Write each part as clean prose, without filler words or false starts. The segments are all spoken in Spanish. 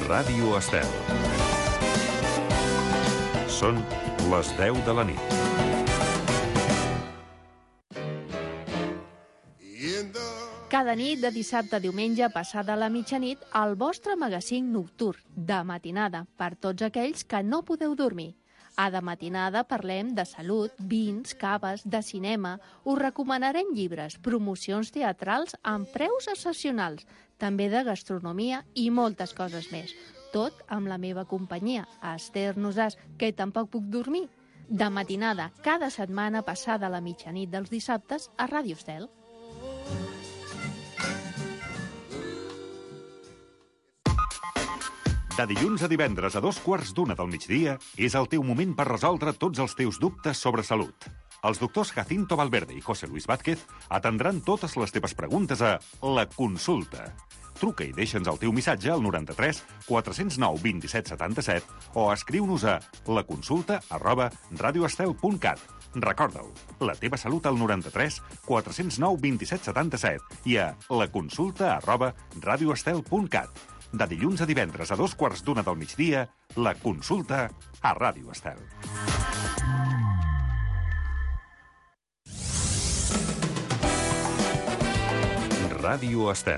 Ràdio Estel. Són les 10 de la nit. Cada nit, de dissabte a diumenge, passada la mitjanit, el vostre magazín nocturn, de matinada, per tots aquells que no podeu dormir. A de matinada parlem de salut, vins, caves, de cinema, us recomanarem llibres, promocions teatrals amb preus excepcionals, també de gastronomia i moltes coses més. Tot amb la meva companyia, Esther Nosàs, que tampoc puc dormir. De matinada, cada setmana passada la mitjanit dels dissabtes a Ràdio Estel. De dilluns a divendres a 2:15 del migdia és el teu moment per resoldre tots els teus dubtes sobre salut. Els doctors Jacinto Valverde i José Luis Vázquez atendran totes les teves preguntes a La Consulta. Truca i deixa'ns el teu missatge al 93 409 27 77 o escriu-nos a laconsulta@radioestel.cat. Recorda-ho, la teva salut al 93 409 27 77 i a laconsulta@radioestel.cat. De dilluns a divendres a 2:15 del migdia, La Consulta a Ràdio Estel. Ràdio Estel.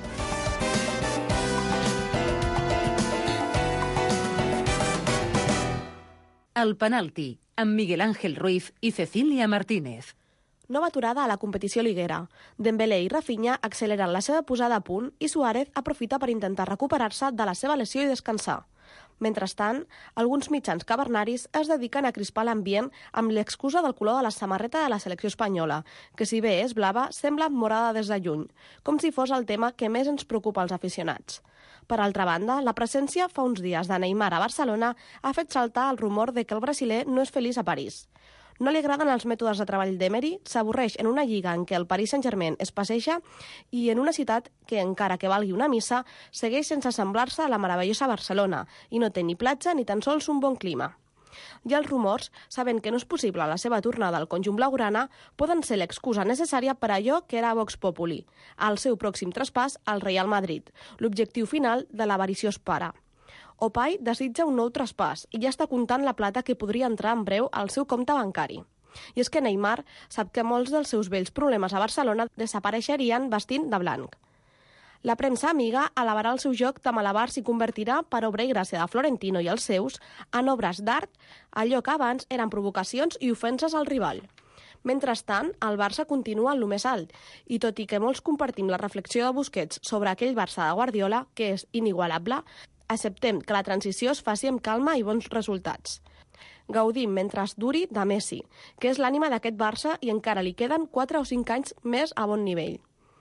El penalti, amb Miguel Ángel Ruiz i Cecília Martínez. Nova aturada a la competició liguera. Dembélé i Rafinha acceleren la seva posada a punt i Suárez aprofita per intentar recuperar-se de la seva lesió i descansar. Mentrestant, alguns mitjans cavernaris es dediquen a crispar l'ambient amb l'excusa del color de la samarreta de la selecció espanyola, que si bé és blava, sembla morada des de lluny, com si fos el tema que més ens preocupa als aficionats. Per altra banda, la presència fa uns dies de Neymar a Barcelona ha fet saltar el rumor de que el brasiler no és feliç a París. No li agraden els mètodes de treball d'Emery, s'avorreix en una lliga en què el Paris Saint-Germain es passeja i en una ciutat que, encara que valgui una missa, segueix sense semblar-se a la meravellosa Barcelona i no té ni platja ni tan sols un bon clima. I els rumors, sabent que no és possible la seva tornada al conjunt blaugrana, poden ser l'excusa necessària per allò que era Vox Populi, el seu pròxim traspàs al Real Madrid, l'objectiu final de l'avariciós pare. Opay desitja un nou traspàs i ja està comptant la plata que podria entrar en breu al seu compte bancari. I és que Neymar sap que molts dels seus vells problemes a Barcelona desapareixerien vestint de blanc. La premsa amiga alabarà el seu joc de malabars i convertirà, per obra i gràcia de Florentino i els seus, en obres d'art allò que abans eren provocacions i ofenses al rival. Mentrestant, el Barça continua en lo més alt, i tot i que molts compartim la reflexió de Busquets sobre aquell Barça de Guardiola, que és inigualable, acceptem que la transició es faci amb calma i bons resultats. Gaudim mentre es duri de Messi, que és l'ànima d'aquest Barça i encara li queden 4 o 5 anys més a bon nivell.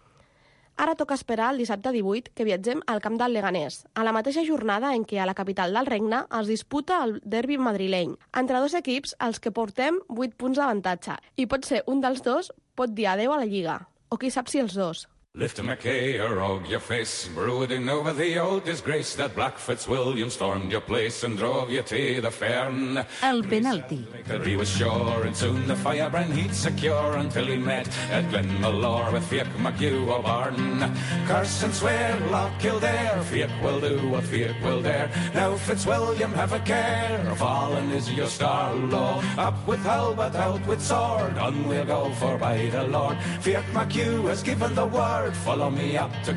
Ara toca esperar el dissabte 18 que viatgem al camp del Leganés, a la mateixa jornada en què a la capital del regne es disputa el derbi madrileny, entre dos equips als que portem 8 punts d'avantatge, i pot ser un dels dos pot dir adeu a la Lliga, o qui sap si els dos. Lift a McKay or og your face, brooding over the old disgrace that Black Fitzwilliam stormed your place and drove you to the fern. El penalti. He was sure and soon the firebrand he'd secure until he met at Glenmalure with Fiach McHugh O'Barn. Curse and swear, Loch Kildare, Fiach will do what Fiach will dare. Now Fitzwilliam have a care, fallen is your star low. Up with hull but out with sword, on we'll go for by the Lord. Fiach McHugh has given the word. Follow me up to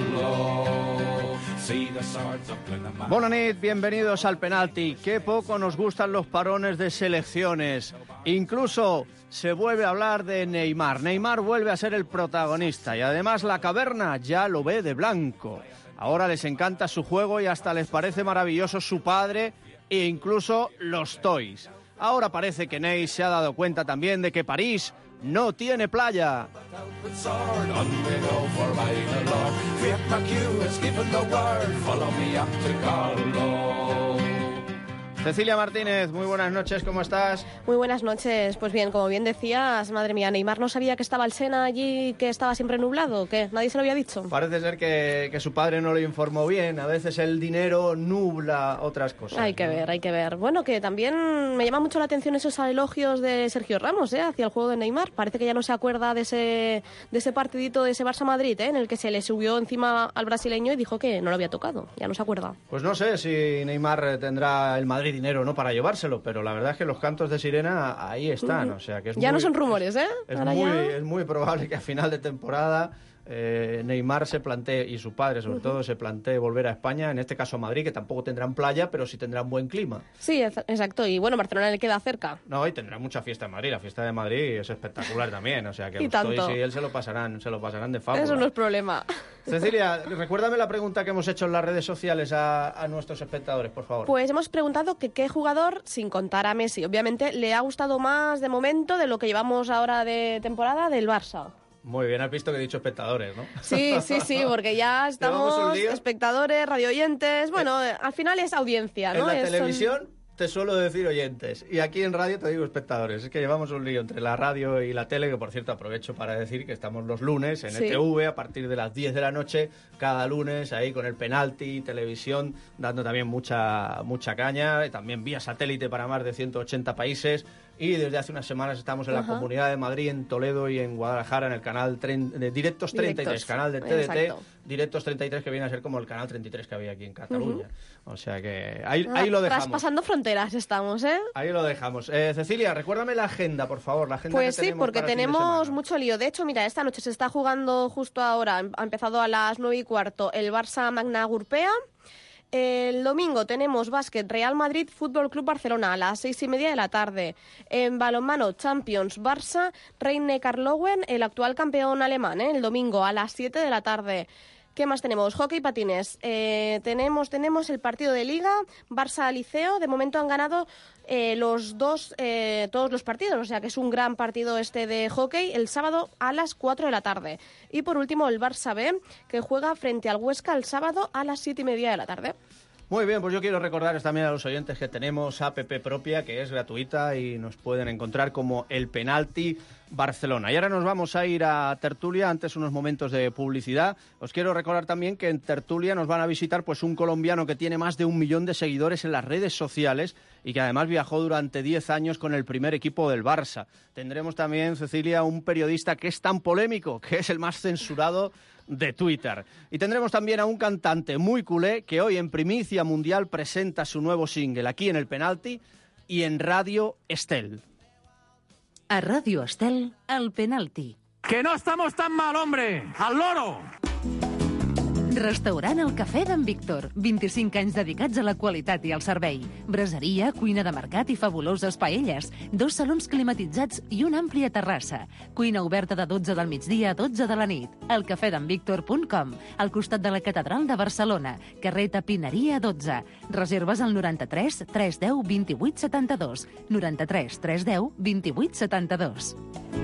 Carlo. See the swords of Glenamar. Buenas noches, bienvenidos al penalti. Qué poco nos gustan los parones de selecciones. Incluso se vuelve a hablar de Neymar. Neymar vuelve a ser el protagonista y además la caverna ya lo ve de blanco. Ahora les encanta su juego y hasta les parece maravilloso su padre e incluso los toys. Ahora parece que Ney se ha dado cuenta también de que París no tiene playa. Cecilia Martínez, muy buenas noches, ¿cómo estás? Muy buenas noches. Pues bien, como bien decías, madre mía, Neymar no sabía que estaba el Sena allí, que estaba siempre nublado, ¿qué? ¿Nadie se lo había dicho? Parece ser que su padre no lo informó bien. A veces el dinero nubla otras cosas. Hay que ver, hay que ver. Bueno, que también me llama mucho la atención esos elogios de Sergio Ramos, hacia el juego de Neymar. Parece que ya no se acuerda de ese partidito, de ese Barça-Madrid, en el que se le subió encima al brasileño y dijo que no lo había tocado. Ya no se acuerda. Pues no sé si Neymar tendrá el Madrid dinero, ¿no?, para llevárselo, pero la verdad es que los cantos de sirena ahí están, o sea que es ya no son rumores, Es muy probable que a final de temporada Neymar se plantee, y su padre sobre todo, se plantee volver a España, en este caso a Madrid, que tampoco tendrán playa, pero sí tendrán buen clima. Sí, exacto, y bueno, Barcelona le queda cerca. No, y tendrá mucha fiesta en Madrid, la fiesta de Madrid es espectacular también, o sea que Toys y él se lo pasarán de fábula. Eso no es problema. Cecilia, recuérdame la pregunta que hemos hecho en las redes sociales a nuestros espectadores, por favor. Pues hemos preguntado que qué jugador, sin contar a Messi, obviamente, le ha gustado más de momento de lo que llevamos ahora de temporada del Barça. Muy bien, has visto que he dicho espectadores, ¿no? Sí, porque ya estamos espectadores, radioyentes, bueno, al final es audiencia, ¿no? En la televisión te suelo decir oyentes, y aquí en radio te digo espectadores. Es que llevamos un lío entre la radio y la tele, que por cierto aprovecho para decir que estamos los lunes en ETV a partir de las 10 de la noche, cada lunes ahí con el penalti, televisión, dando también mucha caña, y también vía satélite para más de 180 países. Y desde hace unas semanas estamos en la Comunidad de Madrid, en Toledo y en Guadalajara, en el canal de Directos 33, canal de TDT. Exacto. Directos 33, que viene a ser como el canal 33 que había aquí en Cataluña. O sea que ahí lo dejamos. Traspasando fronteras estamos, Ahí lo dejamos. Cecilia, recuérdame la agenda, por favor. La agenda pues que tenemos porque tenemos mucho lío. De hecho, mira, esta noche se está jugando justo ahora, ha empezado a las 9:15, el Barça Magna Gurpea. El domingo tenemos básquet Real Madrid Fútbol Club Barcelona a las 6:30 de la tarde. En balonmano Champions Barça Rhein-Neckar-Löwen, el actual campeón alemán, el domingo a las 7 de la tarde. ¿Qué más tenemos? Hockey patines. Tenemos el partido de Liga, Barça-Liceo. De momento han ganado todos los partidos, o sea que es un gran partido de hockey el sábado a las 4 de la tarde. Y por último el Barça B, que juega frente al Huesca el sábado a las 7:30 de la tarde. Muy bien, pues yo quiero recordarles también a los oyentes que tenemos app propia, que es gratuita y nos pueden encontrar como El Penalti Barcelona. Y ahora nos vamos a ir a Tertulia, antes unos momentos de publicidad. Os quiero recordar también que en Tertulia nos van a visitar pues un colombiano que tiene más de 1 millón de seguidores en las redes sociales y que además viajó durante 10 años con el primer equipo del Barça. Tendremos también, Cecilia, un periodista que es tan polémico, que es el más censurado de Twitter. Y tendremos también a un cantante muy culé que hoy en primicia mundial presenta su nuevo single aquí en El Penalti y en Radio Estel. A Radio Estel, El Penalti. ¡Que no estamos tan mal, hombre! ¡Al loro! Restaurant El Cafè d'en Víctor. 25 anys dedicats a la qualitat i al servei. Braseria, cuina de mercat i fabuloses paelles. 2 salons climatitzats i una àmplia terrassa. Cuina oberta de 12 del migdia a 12 de la nit. elcafedenvictor.com, al costat de la Catedral de Barcelona. Carrer Tapineria 12. Reserves al 93 310 28 72. 93 310 28 72.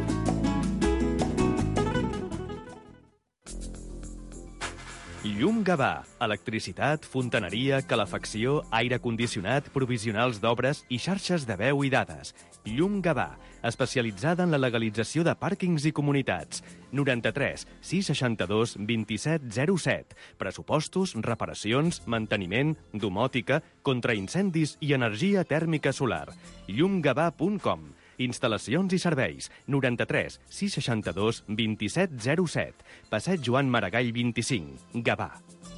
Llum Gavà. Electricitat, fontaneria, calefacció, aire condicionat, provisionals d'obres i xarxes de veu i dades. Llum Gavà, especialitzada en la legalització de pàrquings i comunitats. 93 662 27 07. Pressupostos, reparacions, manteniment, domòtica, contraincendis i energia tèrmica solar. llumgavà.com. Instal·lacions i serveis. 93 662 27 07. Passeig Joan Maragall 25. Gavà.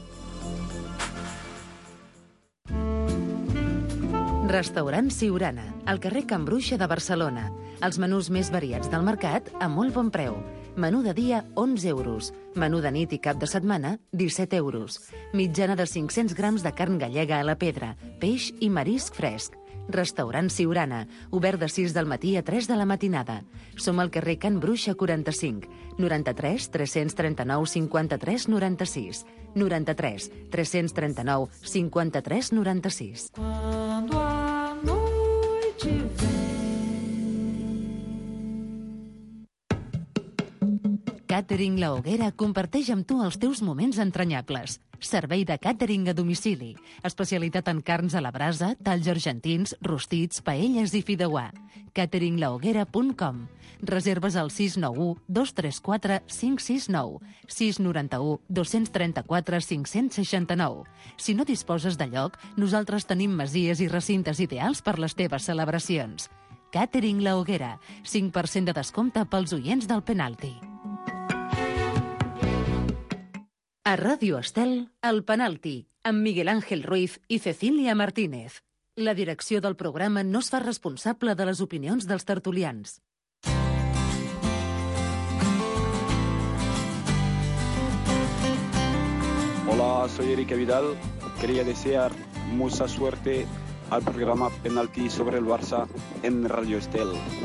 Restaurant Siurana, al carrer Can Bruixa de Barcelona. Els menús més variats del mercat a molt bon preu. Menú de dia, 11 euros. Menú de nit i cap de setmana, 17 euros. Mitjana de 500 grams de carn gallega a la pedra, peix i marisc fresc. Restaurant Siurana, obert de 6 del matí a 3 de la matinada. Som al carrer Can Bruixa 45, 93 339 53 96, 93 339 53 96. Quando a noite vem. Catering La Hoguera comparteix amb tu els teus moments entranyables. Servei de càtering a domicili. Especialitat en carns a la brasa, talls argentins, rostits, paelles i fideuà. cateringlahoguera.com. Reserves al 691 234 569, 691 234 569. Si no disposes de lloc, nosaltres tenim masies i recintes ideals per les teves celebracions. Catering La Hoguera, 5% de descompte pels oients del penalti. A Ràdio Estel, El Penalti, amb Miguel Ángel Ruiz i Cecília Martínez. La direcció del programa no es fa responsable de les opinions dels tertulians. Hola, soy Erika Vidal. Quería desear mucha suerte al programa Penalti sobre el Barça en Radio Estel.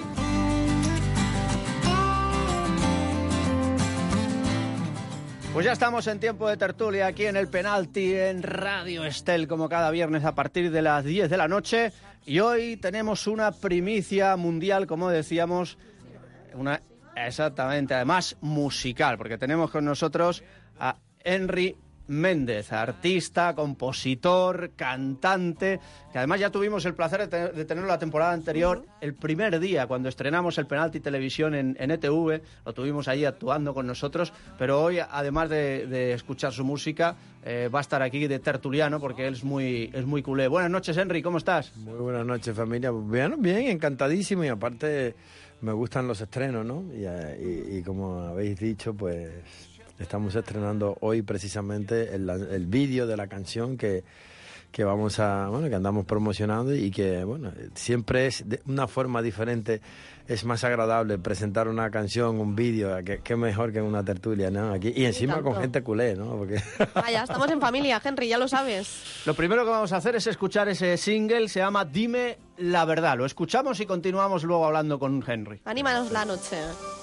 Pues ya estamos en tiempo de tertulia aquí en el Penalti en Radio Estel, como cada viernes a partir de las 10 de la noche. Y hoy tenemos una primicia mundial, como decíamos, exactamente, además musical, porque tenemos con nosotros a Henry Méndez, artista, compositor, cantante, que además ya tuvimos el placer de tenerlo la temporada anterior, el primer día cuando estrenamos el Penalti Televisión en ETV, lo tuvimos allí actuando con nosotros, pero hoy, además de escuchar su música, va a estar aquí de tertuliano porque él es muy culé. Buenas noches, Henry, ¿cómo estás? Muy buenas noches, familia. Bien, encantadísimo, y aparte me gustan los estrenos, ¿no? Y como habéis dicho, pues estamos estrenando hoy precisamente el vídeo de la canción que vamos a, que andamos promocionando, y que, siempre es de una forma diferente. Es más agradable presentar una canción, un vídeo, que mejor que una tertulia, ¿no? Aquí, y encima con gente culé, ¿no? Porque Ya estamos en familia, Henry, ya lo sabes. Lo primero que vamos a hacer es escuchar ese single, se llama Dime la verdad. Lo escuchamos y continuamos luego hablando con Henry. Anímanos la noche.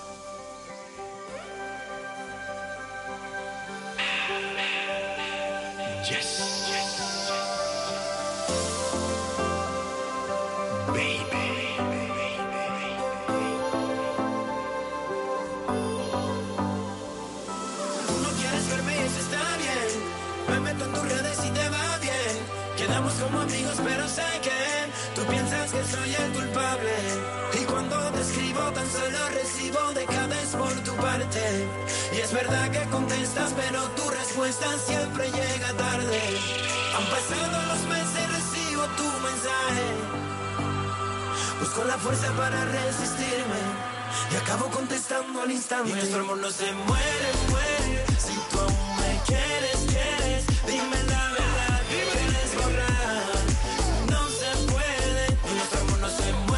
Yes. Baby. No quieres verme, eso está bien. Me meto en tus redes y te va bien. Quedamos como amigos, pero sé que tú piensas que soy el culpable. Y cuando te escribo tan solo recibo dejadas por tu parte. Y es verdad que contestas, pero tu respuesta siempre llega tarde. Han pasado los meses, recibo tu mensaje. Busco la fuerza para resistirme y acabo contestando al instante. Y nuestro amor no se muere. Si tú aún me quieres, dime la verdad. Quieres borrar, no se puede. Y nuestro amor no se muere.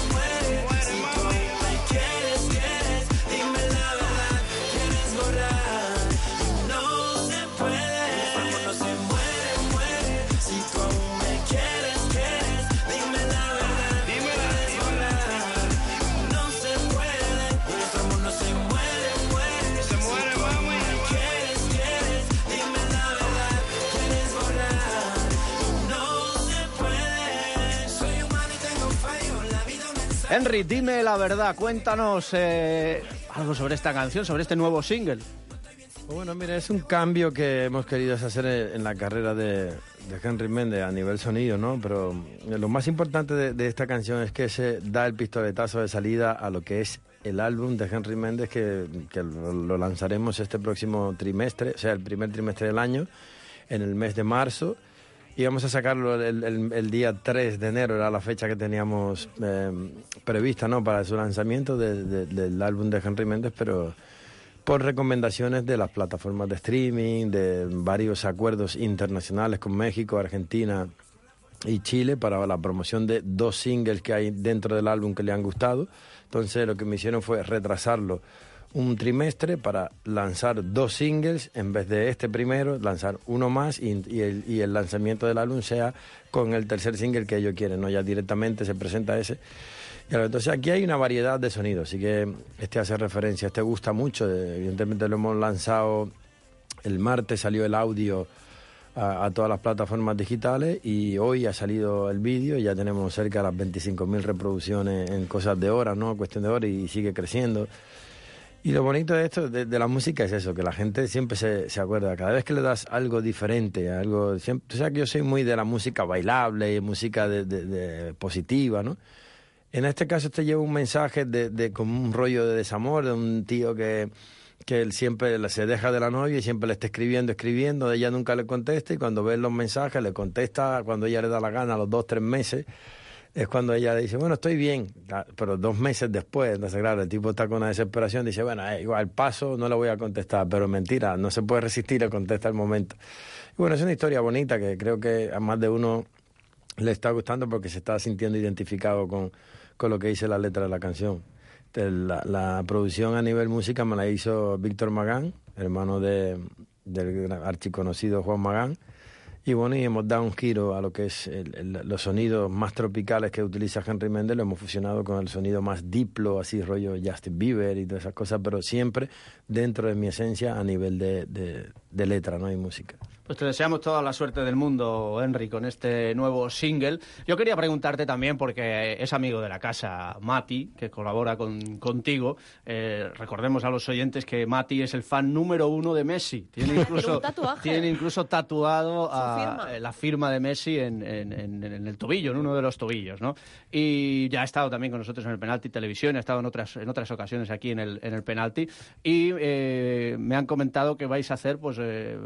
Si tú aún me quieres, dime la verdad. Quieres borrar, no se puede. Nuestro amor no se muere. Si tú aún me quieres, dime la verdad. Quieres borrar, no se puede. Nuestro amor no se muere. Se muere, mami. Quieres, dime la verdad. Quieres borrar, no se puede. Soy humano y tengo fallo. La vida me... Henry, dime la verdad, cuéntanos algo sobre esta canción, sobre este nuevo single. Bueno, mira, es un cambio que hemos querido hacer en la carrera de Henry Méndez a nivel sonido, ¿no? Pero lo más importante de esta canción es que se da el pistoletazo de salida a lo que es el álbum de Henry Méndez, que lo lanzaremos este próximo trimestre, o sea, el primer trimestre del año, en el mes de marzo. Y vamos a sacarlo el día 3 de enero, era la fecha que teníamos prevista, ¿no?, para su lanzamiento del álbum de Henry Méndez, pero por recomendaciones de las plataformas de streaming, de varios acuerdos internacionales con México, Argentina y Chile para la promoción de 2 singles que hay dentro del álbum que le han gustado. Entonces lo que me hicieron fue retrasarlo un trimestre para lanzar 2 singles en vez de este primero, lanzar uno más y el lanzamiento del álbum sea con el tercer single que ellos quieren, ¿no? Ya directamente se presenta ese. Entonces aquí hay una variedad de sonidos, así que este hace referencia, este gusta mucho, evidentemente lo hemos lanzado el martes, salió el audio a todas las plataformas digitales y hoy ha salido el vídeo, ya tenemos cerca de las 25.000 reproducciones en cosas de horas, ¿no?, cuestión de horas, y sigue creciendo. Y lo bonito de esto, de la música, es eso, que la gente siempre se acuerda. Cada vez que le das algo diferente, algo... Siempre, tú sabes que yo soy muy de la música bailable y música de positiva, ¿no? En este caso te lleva un mensaje de como un rollo de desamor, de un tío que él siempre se deja de la novia y siempre le está escribiendo, ella nunca le contesta, y cuando ve los mensajes le contesta cuando ella le da la gana, a los 2-3 meses. Es cuando ella le dice, bueno, estoy bien, pero 2 meses después, entonces claro, el tipo está con una desesperación, dice, bueno, igual paso, no le voy a contestar, pero mentira, no se puede resistir a contestar el momento. Y bueno, es una historia bonita que creo que a más de uno le está gustando porque se está sintiendo identificado con lo que dice la letra de la canción. La producción a nivel música me la hizo Víctor Magán, hermano del archiconocido Juan Magán. Y bueno, y hemos dado un giro a lo que es los sonidos más tropicales que utiliza Henry Méndez, lo hemos fusionado con el sonido más diplo, así rollo Justin Bieber y todas esas cosas, pero siempre dentro de mi esencia a nivel de letra, ¿no? Y música. Pues te deseamos toda la suerte del mundo, Henry, con este nuevo single. Yo quería preguntarte también, porque es amigo de la casa Mati, que colabora contigo. Recordemos a los oyentes que Mati es el fan número 1 de Messi. Tiene incluso tatuado la firma de Messi en el tobillo, en uno de los tobillos, ¿no? Y ya ha estado también con nosotros en el Penalti Televisión, ha estado en otras ocasiones aquí en el Penalti. Y me han comentado que vais a hacer pues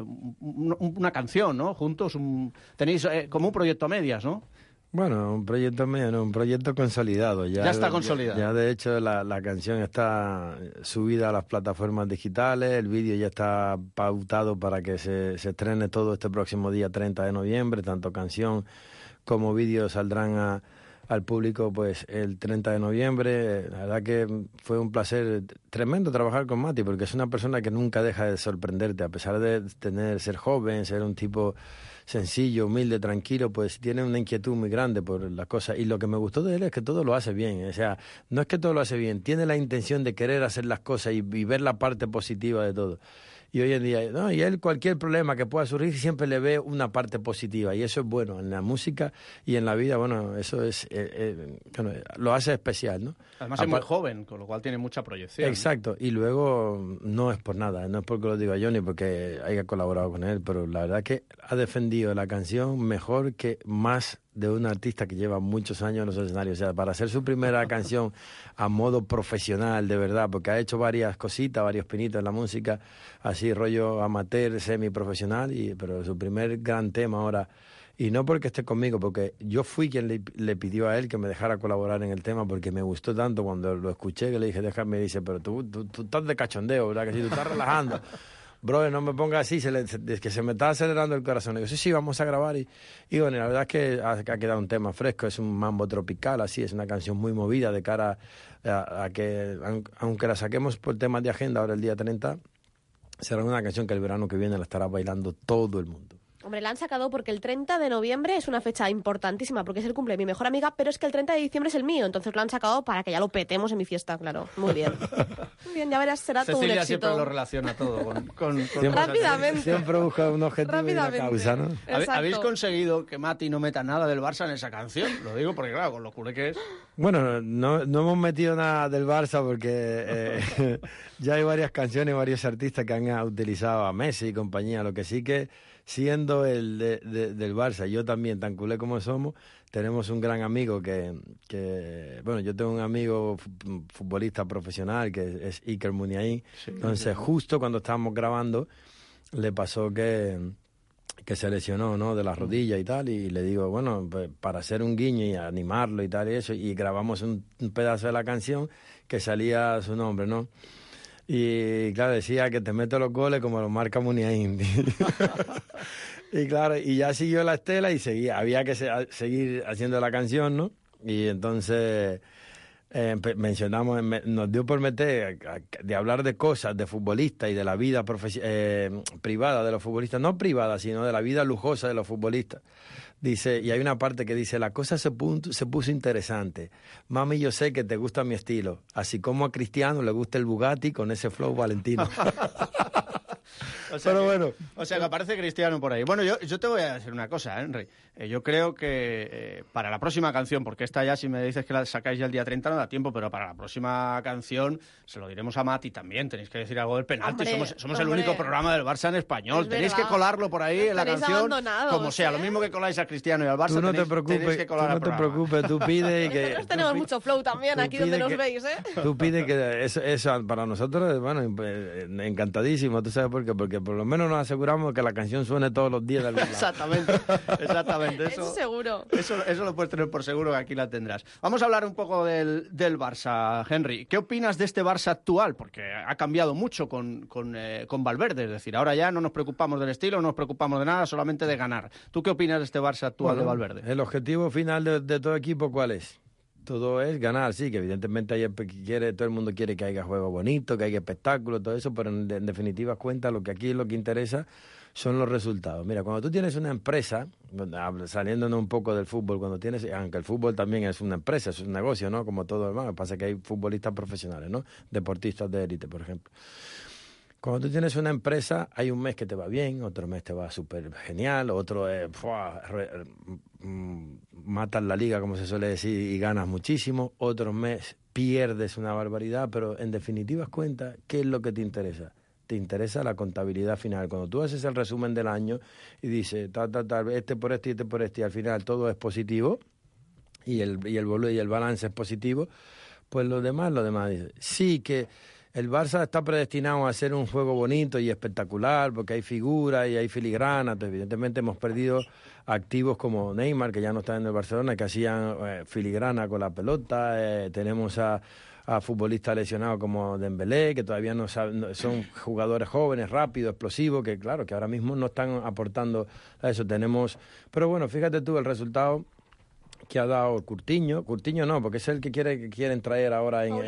una canción, ¿no? Juntos, tenéis como un proyecto a medias, ¿no? Bueno, un proyecto medio, no, un proyecto consolidado. Ya está consolidado. Ya de hecho la canción está subida a las plataformas digitales, el vídeo ya está pautado para que se estrene todo este próximo día 30 de noviembre, tanto canción como vídeo saldrán al público pues el 30 de noviembre. La verdad que fue un placer tremendo trabajar con Mati, porque es una persona que nunca deja de sorprenderte, a pesar de ser joven, ser un tipo sencillo, humilde, tranquilo, pues tiene una inquietud muy grande por las cosas. Y lo que me gustó de él es que todo lo hace bien. O sea, no es que todo lo hace bien, tiene la intención de querer hacer las cosas y ver la parte positiva de todo. Y hoy en día, no, y él cualquier problema que pueda surgir siempre le ve una parte positiva, y eso es bueno en la música y en la vida. Bueno, eso es bueno, lo hace especial, ¿no? Además es muy joven, con lo cual tiene mucha proyección. Exacto, y luego no es por nada, no es porque lo diga yo ni porque haya colaborado con él, pero la verdad que ha defendido la canción mejor que más de un artista que lleva muchos años en los escenarios. O sea, para hacer su primera canción a modo profesional, de verdad, porque ha hecho varias cositas, varios pinitos en la música, así rollo amateur, semi-profesional, pero su primer gran tema ahora, y no porque esté conmigo, porque yo fui quien le pidió a él que me dejara colaborar en el tema, porque me gustó tanto cuando lo escuché que le dije, déjame, dice, pero tú estás de cachondeo, ¿verdad? Que si tú estás relajando. Brother, no me ponga así, es que se me está acelerando el corazón. Y yo, sí, vamos a grabar. Y bueno, la verdad es que ha quedado un tema fresco, es un mambo tropical, así, es una canción muy movida de cara a que, aunque la saquemos por temas de agenda ahora el día 30, será una canción que el verano que viene la estará bailando todo el mundo. Hombre, la han sacado porque el 30 de noviembre es una fecha importantísima, porque es el cumple de mi mejor amiga, pero es que el 30 de diciembre es el mío, entonces lo han sacado para que ya lo petemos en mi fiesta, claro. Muy bien. Muy bien, ya verás, será todo un éxito. Cecilia siempre lo relaciona todo con rápidamente. Siempre busca un objetivo y una causa, ¿no? ¿Habéis conseguido que Mati no meta nada del Barça en esa canción? Lo digo porque, claro, con lo culé que es. Bueno, no hemos metido nada del Barça porque ya hay varias canciones, varios artistas que han utilizado a Messi y compañía. Lo que sí que, siendo el del Barça, yo también, tan culé como somos, tenemos un gran amigo que bueno, yo tengo un amigo futbolista profesional que es Iker Muniain. Sí, entonces, justo cuando estábamos grabando, le pasó que se lesionó, ¿no?, de la rodilla y tal, y le digo, bueno, pues, para hacer un guiño y animarlo y tal y eso, y grabamos un pedazo de la canción que salía su nombre, ¿no? Y claro, decía que te meto los goles como los marca Muniain. Y claro, y ya siguió la estela y había que seguir haciendo la canción, ¿no? Y entonces mencionamos, nos dio por meter de hablar de cosas de futbolistas y de la vida privada de los futbolistas, no privada, sino de la vida lujosa de los futbolistas. Dice, y hay una parte que dice, la cosa se puso interesante. Mami, yo sé que te gusta mi estilo, así como a Cristiano le gusta el Bugatti con ese flow valentino. Pero bueno. O sea, que aparece Cristiano por ahí. Bueno, yo te voy a decir una cosa, Henry. Yo creo que para la próxima canción, porque esta ya, si me dices que la sacáis ya el día 30, no da tiempo, pero para la próxima canción se lo diremos a Mati también. Tenéis que decir algo del penalti. Somos el único programa del Barça en español. Tenéis que colarlo por ahí en la canción, como sea. Lo mismo que coláis a Cristiano y al Barça, tú no te preocupes, tú pides que... Nosotros tenemos mucho flow también aquí donde nos veis, ¿eh? Tú pides que eso para nosotros, bueno, encantadísimo, ¿tú sabes por qué? Porque por lo menos nos aseguramos que la canción suene todos los días del lado. Exactamente. Eso seguro. Eso lo puedes tener por seguro, que aquí la tendrás. Vamos a hablar un poco del Barça, Henry. ¿Qué opinas de este Barça actual? Porque ha cambiado mucho con Valverde, es decir, ahora ya no nos preocupamos del estilo, no nos preocupamos de nada, solamente de ganar. ¿Tú qué opinas de este Barça actual de Valverde? El objetivo final de todo equipo, ¿cuál es? Todo es ganar, sí, que evidentemente todo el mundo quiere que haya juego bonito, que haya espectáculo, todo eso, pero en definitiva cuenta lo que aquí interesa son los resultados. Mira, cuando tú tienes una empresa, saliéndonos un poco del fútbol, aunque el fútbol también es una empresa, es un negocio, ¿no? Como todo demás, lo que pasa es que hay futbolistas profesionales, ¿no? Deportistas de élite, por ejemplo. Cuando tú tienes una empresa, hay un mes que te va bien, otro mes te va súper genial, otro matas la liga, como se suele decir, y ganas muchísimo, otro mes pierdes una barbaridad, pero en definitivas cuentas, ¿qué es lo que te interesa? Te interesa la contabilidad final. Cuando tú haces el resumen del año y dices, este por este y este por este, y al final todo es positivo, y el balance es positivo, pues lo demás dice. Sí que el Barça está predestinado a hacer un juego bonito y espectacular porque hay figuras y hay filigranas. Evidentemente hemos perdido activos como Neymar, que ya no está en el Barcelona, que hacían filigrana con la pelota. Tenemos a futbolistas lesionados como Dembélé, que todavía no son jugadores jóvenes, rápidos, explosivos, que claro, que ahora mismo no están aportando a eso. Pero bueno, fíjate tú el resultado que ha dado Coutinho no, porque es el que quieren traer ahora en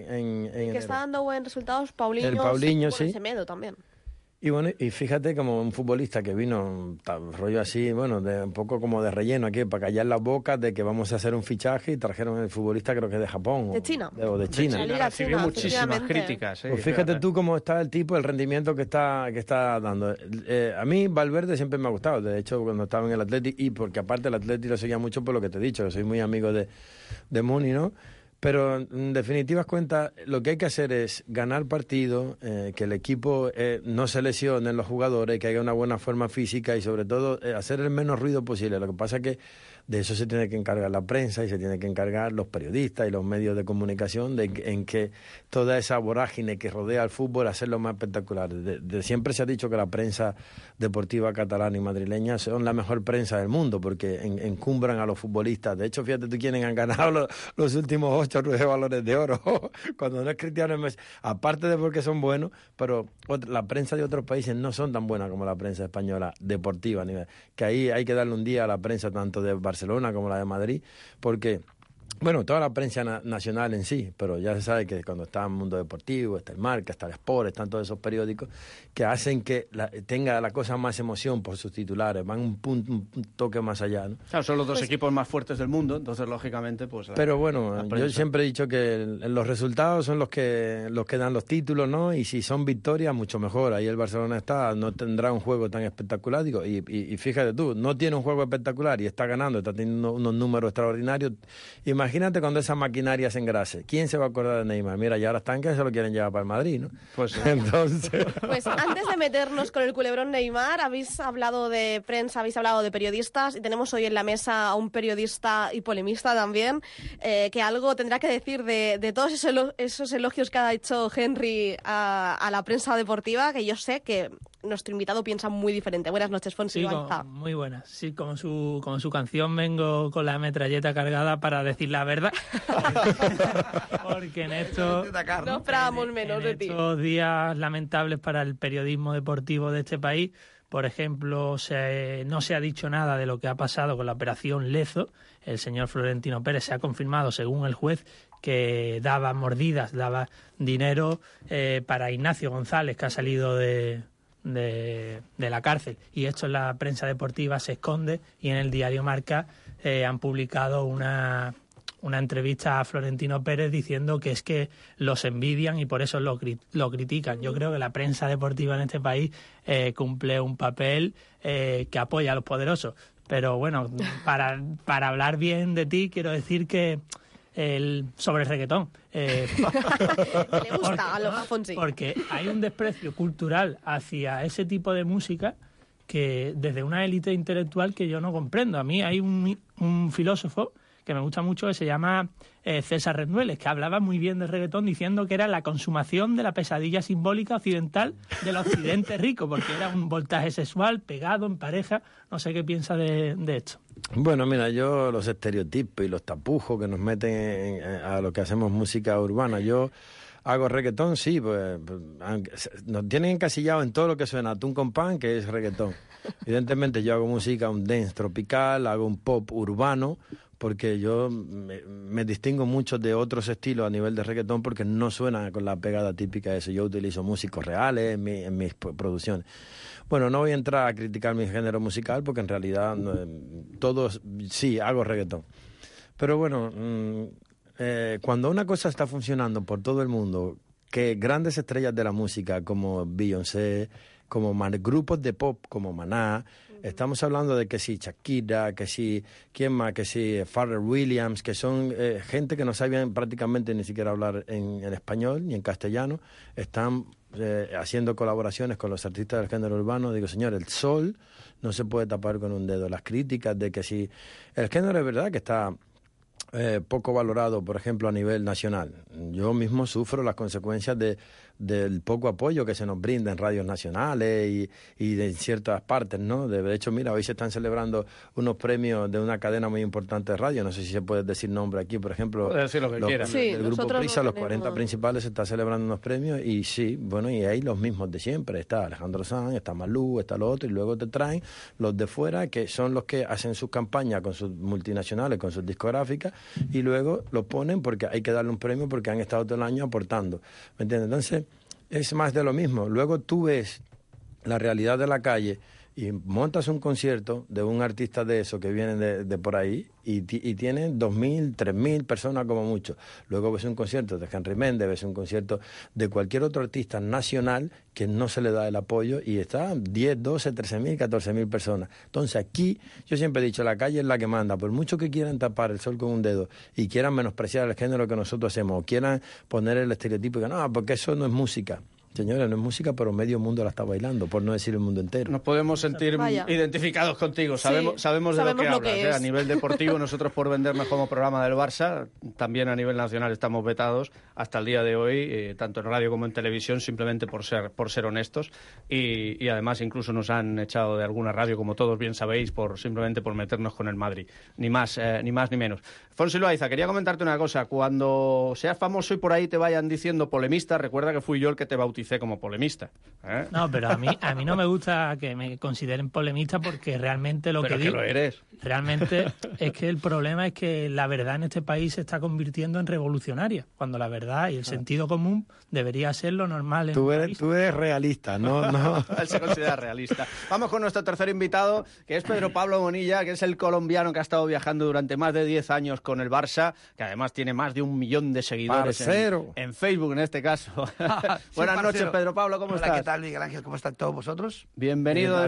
que está dando buenos resultados Paulinho, sí. Semedo también. Y bueno, y fíjate como un futbolista que vino rollo así, bueno, un poco como de relleno aquí, para callar las bocas de que vamos a hacer un fichaje, y trajeron el futbolista, creo que de Japón. De China. O de China. Recibió muchísimas críticas. Pues fíjate tú cómo está el tipo, el rendimiento que está dando. A mí Valverde siempre me ha gustado, de hecho cuando estaba en el Athletic, y porque aparte el Athletic lo seguía mucho por lo que te he dicho, que soy muy amigo de Muni, ¿no? Pero en definitivas cuentas, lo que hay que hacer es ganar partido, que el equipo no se lesione los jugadores, que haya una buena forma física y sobre todo hacer el menos ruido posible. Lo que pasa es que de eso se tiene que encargar la prensa y se tiene que encargar los periodistas y los medios de comunicación, en que toda esa vorágine que rodea al fútbol, hacerlo más espectacular. Siempre se ha dicho que la prensa deportiva catalana y madrileña son la mejor prensa del mundo porque encumbran a los futbolistas. De hecho, fíjate tú quiénes han ganado los últimos 8 o 9 balones de oro, cuando no es Cristiano Messi, aparte de porque son buenos, pero la prensa de otros países no son tan buenas como la prensa española deportiva, que ahí hay que darle un día a la prensa tanto de Barcelona como la de Madrid, porque bueno, toda la prensa nacional en sí, pero ya se sabe que cuando está el Mundo Deportivo, está el Marca, está el Sport, están todos esos periódicos que hacen que tenga la cosa más emoción por sus titulares, van un toque más allá, ¿no? Claro, son los dos equipos más fuertes del mundo, entonces lógicamente pues... Pero bueno, yo siempre he dicho que los resultados son los que dan los títulos, ¿no? Y si son victorias, mucho mejor. Ahí el Barcelona no tendrá un juego tan espectacular, digo, y fíjate tú, no tiene un juego espectacular y está ganando, está teniendo unos números extraordinarios. Imagínate cuando esa maquinaria se engrase. ¿Quién se va a acordar de Neymar? Mira, ya ahora están que se lo quieren llevar para el Madrid, ¿no? Pues entonces... Pues antes de meternos con el culebrón Neymar, habéis hablado de prensa, habéis hablado de periodistas, y tenemos hoy en la mesa a un periodista y polemista también, que algo tendrá que decir de todos esos elogios que ha hecho Henry a la prensa deportiva, que yo sé que nuestro invitado piensa muy diferente. Buenas noches, Fonsi. Sí, muy buenas. Sí, como su canción, vengo con la metralleta cargada para decir la verdad. Porque en estos días lamentables para el periodismo deportivo de este país, por ejemplo, no se ha dicho nada de lo que ha pasado con la operación Lezo. El señor Florentino Pérez se ha confirmado, según el juez, que daba mordidas, daba dinero para Ignacio González, que ha salido de la cárcel, y esto en la prensa deportiva se esconde, y en el diario Marca han publicado una entrevista a Florentino Pérez diciendo que es que los envidian y por eso lo critican. Yo creo que la prensa deportiva en este país cumple un papel que apoya a los poderosos. Pero bueno, para hablar bien de ti, quiero decir que sobre el reggaetón. Le gusta a los Afonsi. Porque hay un desprecio cultural hacia ese tipo de música que desde una élite intelectual que yo no comprendo. A mí hay un filósofo que me gusta mucho que se llama César Rendueles, que hablaba muy bien del reggaetón diciendo que era la consumación de la pesadilla simbólica occidental del occidente rico, porque era un voltaje sexual pegado en pareja. No sé qué piensa de esto. Bueno, mira, yo los estereotipos y los tapujos que nos meten a lo que hacemos música urbana, yo hago reggaetón, sí, pues nos tienen encasillado en todo lo que suena atún con pan, que es reggaetón. Evidentemente yo hago música, un dance tropical, hago un pop urbano, porque yo me distingo mucho de otros estilos a nivel de reggaetón porque no suena con la pegada típica de eso. Yo utilizo músicos reales en mis producciones. Bueno, no voy a entrar a criticar mi género musical porque en realidad todos sí hago reggaetón. Pero bueno, cuando una cosa está funcionando por todo el mundo, que grandes estrellas de la música como Beyoncé, como grupos de pop como Maná, estamos hablando de que si Shakira, que si, ¿quién más? Que si Pharrell Williams, que son gente que no sabían prácticamente ni siquiera hablar en español ni en castellano, están haciendo colaboraciones con los artistas del género urbano. Digo, señor, el sol no se puede tapar con un dedo. Las críticas de que si el género es verdad que está poco valorado, por ejemplo, a nivel nacional. Yo mismo sufro las consecuencias del poco apoyo que se nos brinda en radios nacionales y de ciertas partes, ¿no? De hecho, mira, hoy se están celebrando unos premios de una cadena muy importante de radio, no sé si se puede decir nombre aquí, por ejemplo, puede decir lo que quiera. Sí, el Grupo Prisa, los 40 principales, se está celebrando unos premios y sí, bueno, y hay los mismos de siempre, está Alejandro Sanz, está Malú, está lo otro, y luego te traen los de fuera, que son los que hacen sus campañas con sus multinacionales, con sus discográficas, y luego lo ponen porque hay que darle un premio porque han estado todo el año aportando, ¿me entiendes? Entonces es más de lo mismo. Luego tú ves la realidad de la calle y montas un concierto de un artista de eso que viene de por ahí y tiene 2.000, 3.000 personas como mucho. Luego ves un concierto de Henry Méndez, ves un concierto de cualquier otro artista nacional que no se le da el apoyo y está 10, 12, 13.000, 14.000 personas. Entonces aquí, yo siempre he dicho, la calle es la que manda. Por mucho que quieran tapar el sol con un dedo y quieran menospreciar el género que nosotros hacemos o quieran poner el estereotipo que no, porque eso no es música. Señores, no es música, pero medio mundo la está bailando, por no decir el mundo entero. Nos podemos sentir identificados contigo. Sabemos de lo que hablas. A nivel deportivo, nosotros por vendernos como programa del Barça, también a nivel nacional estamos vetados hasta el día de hoy, tanto en radio como en televisión, simplemente por ser honestos. Y además incluso nos han echado de alguna radio, como todos bien sabéis, simplemente por meternos con el Madrid. Ni más ni menos. Fonsi Loaiza, quería comentarte una cosa. Cuando seas famoso y por ahí te vayan diciendo polemista, recuerda que fui yo el que te bauticé como polemista. No, pero a mí no me gusta que me consideren polemista porque realmente lo pero que digo... Pero que lo eres. Realmente es que el problema es que la verdad en este país se está convirtiendo en revolucionaria, cuando la verdad y el sentido común debería ser lo normal en tú eres realista, no. Él se considera realista. Vamos con nuestro tercer invitado, que es Pedro Pablo Bonilla, que es el colombiano que ha estado viajando durante más de 10 años con el Barça, que además tiene más de 1 millón de seguidores en Facebook, en este caso. Buenas noches, Pedro Pablo, ¿cómo estás? Hola, ¿qué tal, Miguel Ángel? ¿Cómo están todos vosotros? Bienvenido de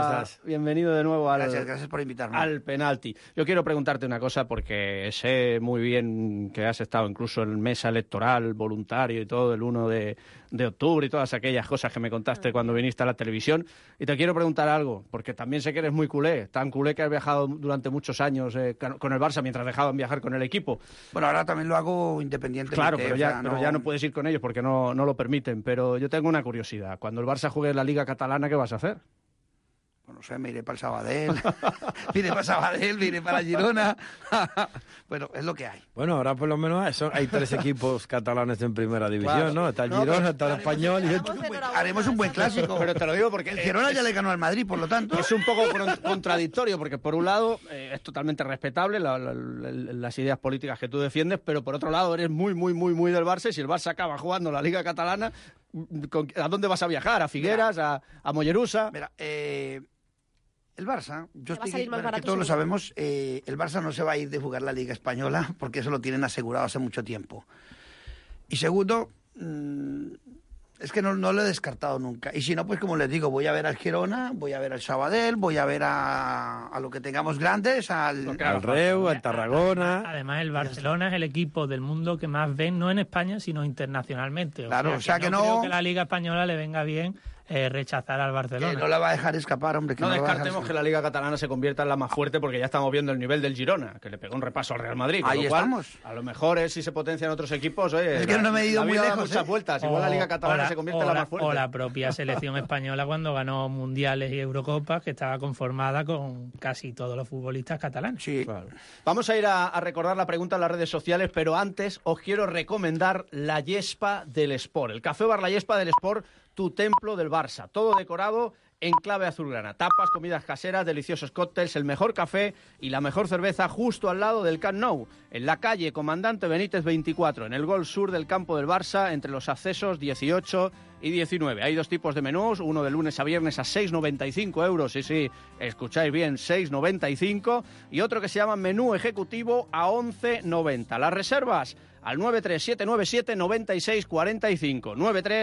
nuevo Gracias por invitarme. Al penalti. Yo quiero preguntarte una cosa porque sé muy bien que has estado incluso en mesa electoral, voluntario y todo, el 1 de octubre y todas aquellas cosas que me contaste cuando viniste a la televisión. Y te quiero preguntar algo, porque también sé que eres muy culé, tan culé que has viajado durante muchos años con el Barça mientras dejaban viajar con el equipo. Bueno, ahora también lo hago independientemente. Claro, pero ya no puedes ir con ellos porque no lo permiten. Pero yo tengo una curiosidad. Cuando el Barça juegue en la Liga Catalana, ¿qué vas a hacer? No sé, me iré para el Sabadell, me iré para Girona. Bueno, es lo que hay. Bueno, ahora por lo menos hay 3 equipos catalanes en primera división, claro. ¿no? Está el Girona, está el Español y haremos un buen clásico. Pero te lo digo porque el Girona ya le ganó al Madrid, por lo tanto. Es un poco contradictorio, porque por un lado es totalmente respetable las ideas políticas que tú defiendes, pero por otro lado eres muy, muy, muy, muy del Barça, y si el Barça acaba jugando la Liga Catalana, ¿a dónde vas a viajar? ¿A Figueras? ¿A Mollerusa? Mira, El Barça, va a salir más barato que todos lo seguro. sabemos, el Barça no se va a ir de jugar la Liga Española porque eso lo tienen asegurado hace mucho tiempo. Y segundo, es que no lo he descartado nunca. Y si no, pues como les digo, voy a ver al Girona, voy a ver al Sabadell, voy a ver a lo que tengamos grandes, al Reu, al Tarragona. Además, el Barcelona es el equipo del mundo que más ven, no en España, sino internacionalmente. Claro, o sea que no- creo que la Liga Española le venga bien rechazar al Barcelona. Que no la va a dejar escapar, hombre. Que No la va a dejar descartemos que escapar. la Liga Catalana se convierta en la más fuerte porque ya estamos viendo el nivel del Girona, que le pegó un repaso al Real Madrid. Con Ahí lo cual, estamos. A lo mejor si se potencian otros equipos, oye, Es que no me he ido la muy vida da lejos, muchas vueltas. Igual la Liga Catalana se convierte en la más fuerte. O la propia selección española cuando ganó mundiales y Eurocopas, que estaba conformada con casi todos los futbolistas catalanes. Sí. Claro. Vamos a ir a recordar la pregunta en las redes sociales, pero antes os quiero recomendar la Yespa del Sport. El Café Bar La Yespa del Sport, tu templo del Barça. Todo decorado en clave azulgrana. Tapas, comidas caseras, deliciosos cócteles, el mejor café y la mejor cerveza justo al lado del Camp Nou, en la calle Comandante Benítez 24, en el gol sur del campo del Barça, entre los accesos 18 y 19. Hay dos tipos de menús, uno de lunes a viernes a 6,95 euros, sí, escucháis bien, 6,95, y otro que se llama menú ejecutivo a 11,90. Las reservas al 937979645,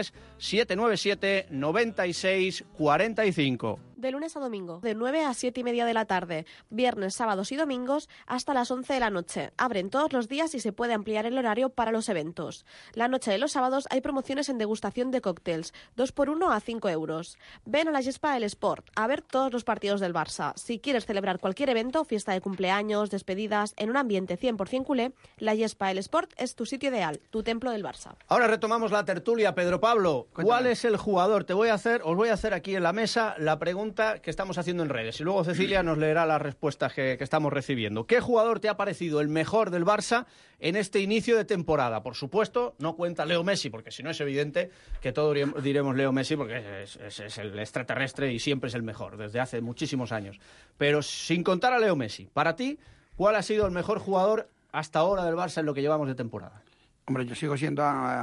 937979645. De lunes a domingo, de 9 a 7 y media de la tarde, viernes, sábados y domingos hasta las 11 de la noche. Abren todos los días y se puede ampliar el horario para los eventos. La noche de los sábados hay promociones en degustación de cócteles, 2x1 a 5 euros. Ven a la Yespa del Sport a ver todos los partidos del Barça. Si quieres celebrar cualquier evento, fiesta de cumpleaños, despedidas, en un ambiente 100% culé, la Yespa del Sport es tu sitio ideal, tu templo del Barça. Ahora retomamos la tertulia, Pedro Pablo. ¿Cuál es el jugador? Os voy a hacer aquí en la mesa la pregunta que estamos haciendo en redes y luego Cecilia nos leerá las respuestas que estamos recibiendo. ¿Qué jugador te ha parecido el mejor del Barça en este inicio de temporada? Por supuesto, no cuenta Leo Messi, porque si no es evidente que todos diremos Leo Messi porque es el extraterrestre y siempre es el mejor, desde hace muchísimos años. Pero sin contar a Leo Messi, para ti, ¿cuál ha sido el mejor jugador hasta ahora del Barça en lo que llevamos de temporada? Hombre, yo sigo siendo...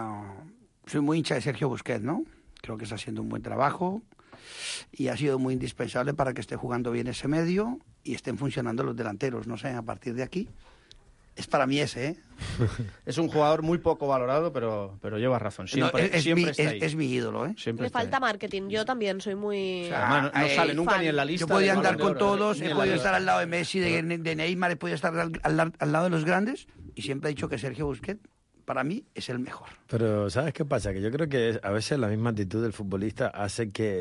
soy muy hincha de Sergio Busquets, ¿no? Creo que está haciendo un buen trabajo y ha sido muy indispensable para que esté jugando bien ese medio y estén funcionando los delanteros. No sé, a partir de aquí es para mí ese, ¿eh? Es un jugador muy poco valorado, pero llevas razón. Siempre, siempre está ahí. Es mi ídolo, ¿eh? Siempre Le está falta ahí. marketing, yo también soy muy... O sea, además, no sale nunca ni en la lista. Yo podía del andar Balón de con Oro, todos, ni he en la podido lista. estar al lado de Messi, de Neymar, he podido estar al lado de los grandes y siempre he dicho que Sergio Busquets para mí es el mejor. Pero ¿sabes qué pasa? Que yo creo que a veces la misma actitud del futbolista hace que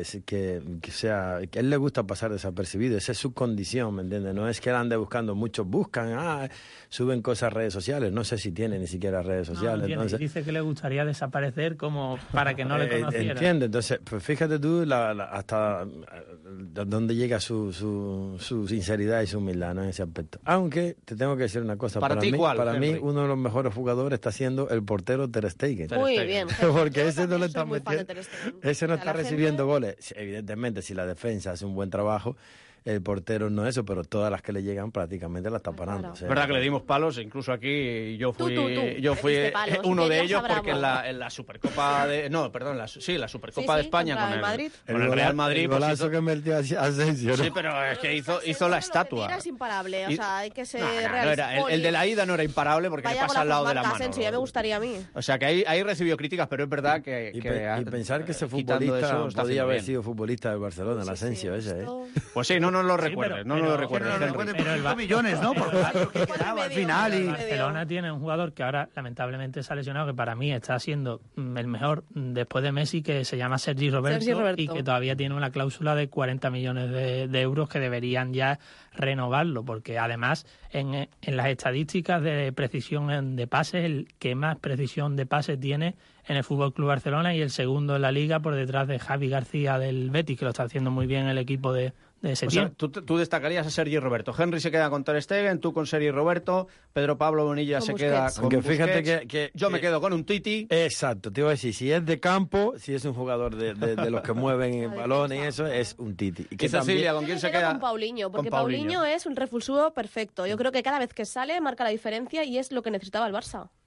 sea que a él le gusta pasar desapercibido. Esa es su condición, ¿me entiendes? No es que él ande buscando, muchos buscan, suben cosas a redes sociales. No sé si tiene ni siquiera redes sociales. Entonces, Dice que le gustaría desaparecer como para que no le conocieran. Entiende, entonces, pues fíjate tú hasta dónde llega su sinceridad y su humildad, ¿no? En ese aspecto. Aunque te tengo que decir una cosa. ¿Para ti cuál, Para mí, Henry? uno de los mejores jugadores está siendo el portero Ter Stegen. Muy bien. Porque ese no le está Soy muy fan de metiendo, Ter Stegen. ese no O sea, está la recibiendo goles. Sí, evidentemente, si la defensa hace un buen trabajo, el portero no eso, pero todas las que le llegan prácticamente la está parando. Claro. O sea, Es verdad que le dimos palos, incluso aquí yo fui Tú fui diste palos, uno que de Dios ellos sabrá, porque en la Supercopa de la Supercopa de España contra con el Madrid. con el Real Madrid el pues golazo hizo- que metió Asensio, ¿no? sí, pero es que hizo la estatua. Era imparable, o Y- sea, hay que ser No realista. era, el de la ida no era imparable porque le Vaya pasa al lado de la golazos mano. marca Asensio, ya me gustaría a mí. O sea que ahí recibió críticas, pero es verdad que Y pensar que ese quitando futbolista eso, está podía haciendo haber bien. sido futbolista del Barcelona, el Asensio ese, ¿eh? Pues sí, no nos lo Sí, recuerdes, pero- no nos lo pero- recuerdes. Pero no Henry. recuerden Pero por el 5 millones, ¿no? Por lo que quedaba al final. El Y... Barcelona tiene un jugador que ahora lamentablemente se ha lesionado, que para mí está siendo el mejor después de Messi, que se llama Sergi Roberto, y que todavía tiene una cláusula de 40 millones de euros que deberían ya renovarlo, porque además en las estadísticas de precisión de pases, el que más precisión de pases tiene en el Fútbol Club Barcelona y el segundo en la liga por detrás de Javi García del Betis, que lo está haciendo muy bien el equipo de ese O sea, tiempo. tú destacarías a Sergi Roberto. Henry se queda con Ter Stegen, tú con Sergi Roberto, Pedro Pablo Bonilla Con se Busquets. queda con Aunque fíjate Busquets, que yo me quedo con un Titi. Exacto, te iba a decir, si es de campo, si es un jugador de los que mueven el balón y eso, es un Titi. Y Cecilia, ¿con quién se queda? Con Paulinho, porque Con Paulinho. Paulinho es un refulsivo perfecto. Yo creo que cada vez que sale marca la diferencia y es lo que necesitaba el Barça.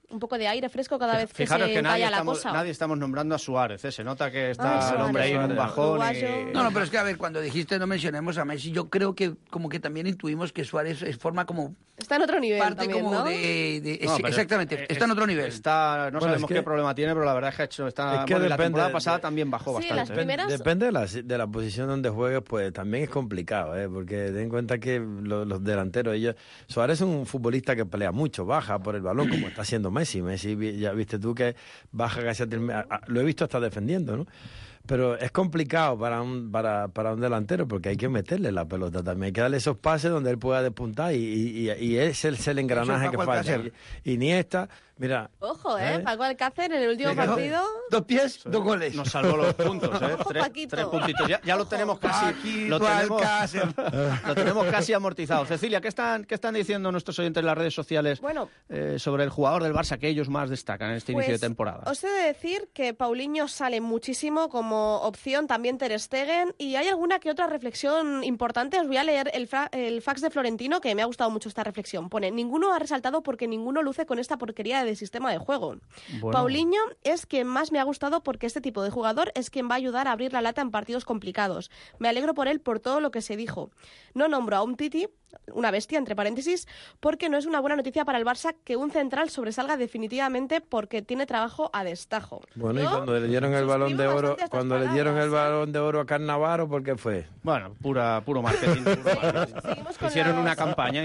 un poco de aire fresco cada vez que Fijaros se que encalla la cosa. nadie estamos nombrando a Suárez, se nota que está el hombre ahí en un Suárez. bajón. No, pero es que, a ver, cuando dijiste no mencionemos a Messi, yo creo que como que también intuimos que Suárez forma como... Está en otro nivel parte también, como ¿no? exactamente, está en otro nivel. No sabemos qué problema tiene, pero la verdad es que la temporada pasada también bajó bastante. Depende de la posición donde juegues, pues también es complicado, porque ten en cuenta que los delanteros, Suárez es un futbolista que pelea mucho, baja por el balón, como está haciendo Messi. Messi, ya viste tú que baja casi lo he visto hasta defendiendo, ¿no? Pero es complicado para un delantero porque hay que meterle la pelota también. Hay que darle esos pases donde él pueda despuntar y ese es el engranaje que falta. Iniesta, mira... Ojo, Paco Alcácer en el último partido... 2 pies, 2 goles. Nos salvó los puntos, Ojo, 3 puntitos. Ya lo tenemos casi... Lo tenemos casi amortizado. Cecilia, ¿qué están diciendo nuestros oyentes en las redes sociales sobre el jugador del Barça que ellos más destacan en este inicio de temporada? Os he de decir que Paulinho sale muchísimo como opción, también Ter Stegen, y hay alguna que otra reflexión importante. Os voy a leer el fax de Florentino, que me ha gustado mucho esta reflexión. Pone: ninguno ha resaltado porque ninguno luce con esta porquería de sistema de juego. Paulinho es quien más me ha gustado porque este tipo de jugador es quien va a ayudar a abrir la lata en partidos complicados. Me alegro por él por todo lo que se dijo. No nombro a Umtiti, una bestia, entre paréntesis, porque no es una buena noticia para el Barça que un central sobresalga definitivamente porque tiene trabajo a destajo. Bueno, ¿no? Y cuando le dieron el Balón de Oro, Balón de Oro a Cannavaro, ¿por qué fue? Bueno, puro marketing. Hicieron una campaña.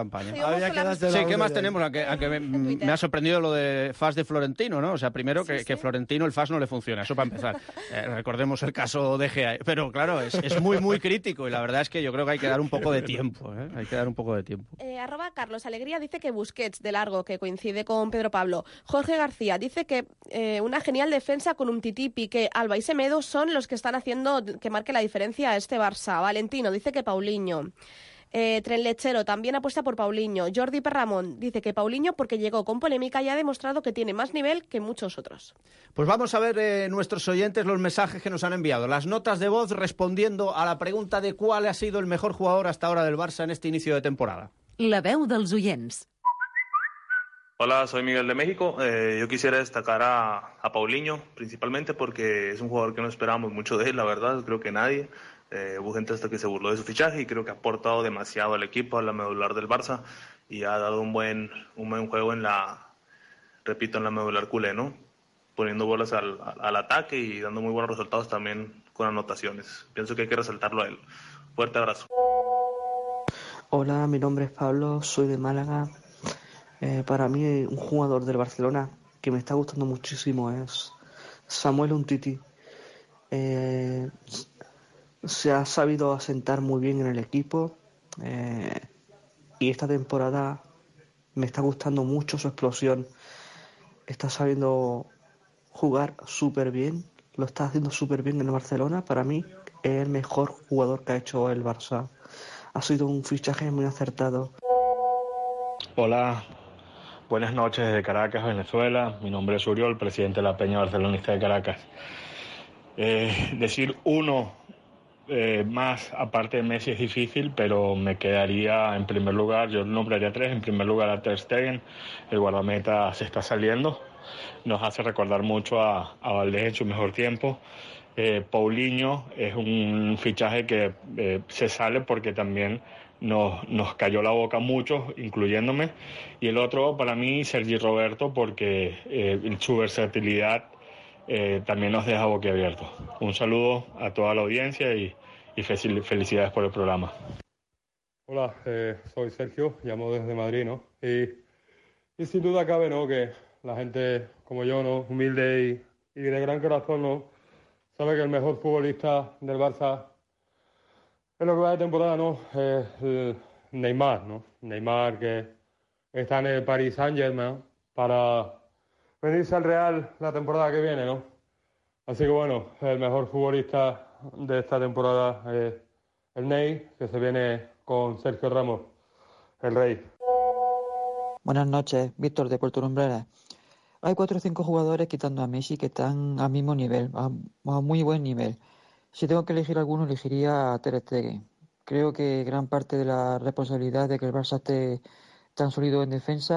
Sí, ¿qué más tenemos? Aunque me ha sorprendido lo de FAS de Florentino, ¿no? O sea, primero que Florentino el FAS no le funciona, eso para empezar. Recordemos el caso de Gea, pero claro, es muy crítico y la verdad es que yo creo que hay que dar un poco de tiempo, Hay que dar un poco de tiempo. Carlos Alegría dice que Busquets, de largo, que coincide con Pedro Pablo. Jorge García dice que una genial defensa con Umtiti, Piqué, Alba y Semedo son los que están haciendo que marque la diferencia a este Barça. Valentino dice que Paulinho. Trenlechero también apuesta por Paulinho. Jordi Perramón dice que Paulinho porque llegó con polémica y ha demostrado que tiene más nivel que muchos otros. Pues vamos a ver nuestros oyentes los mensajes que nos han enviado. Las notas de voz respondiendo a la pregunta de cuál ha sido el mejor jugador hasta ahora del Barça en este inicio de temporada. La veu dels oients. Hola, soy Miguel de México. Yo quisiera destacar a Paulinho, principalmente porque es un jugador que no esperábamos mucho de él, la verdad, creo que nadie. Hubo gente hasta que se burló de su fichaje y creo que ha aportado demasiado al equipo, a la medular del Barça, y ha dado un buen juego en la medular culé, ¿no? Poniendo bolas al ataque y dando muy buenos resultados también con anotaciones. Pienso que hay que resaltarlo a él. Fuerte abrazo. Hola, mi nombre es Pablo, soy de Málaga. Para mí un jugador del Barcelona que me está gustando muchísimo es Samuel Umtiti. Se ha sabido asentar muy bien en el equipo y esta temporada me está gustando mucho su explosión. Está sabiendo jugar súper bien, lo está haciendo súper bien en el Barcelona. Para mí es el mejor jugador que ha hecho el Barça. Ha sido un fichaje muy acertado. Hola, buenas noches desde Caracas, Venezuela. Mi nombre es Uriol, presidente de la Peña Barcelonista de Caracas. Decir uno más aparte de Messi es difícil, pero me quedaría en primer lugar, yo nombraría 3, en primer lugar a Ter Stegen. El guardameta se está saliendo, nos hace recordar mucho a Valdés en su mejor tiempo. Paulinho es un fichaje que se sale porque también nos cayó la boca a muchos, incluyéndome. Y el otro para mí, Sergi Roberto, porque su versatilidad también nos deja boquiabiertos. Un saludo a toda la audiencia y felicidades por el programa. Hola, soy Sergio, llamo desde Madrid, ¿no? Y sin duda cabe, ¿no?, que la gente como yo, ¿no?, humilde y de gran corazón, ¿no?, sabe que el mejor futbolista del Barça en lo que va de temporada, ¿no?, es Neymar, ¿no? Neymar, que está en el Paris Saint-Germain para venirse al Real la temporada que viene, ¿no? Así que bueno, el mejor futbolista de esta temporada es el Ney, que se viene con Sergio Ramos, el Rey. Buenas noches, Víctor de Puerto Lumbreras. Hay 4 o 5 jugadores, quitando a Messi, que están al mismo nivel, a muy buen nivel. Si tengo que elegir alguno, elegiría a Ter Stegen. Creo que gran parte de la responsabilidad de que el Barça esté tan sólido en defensa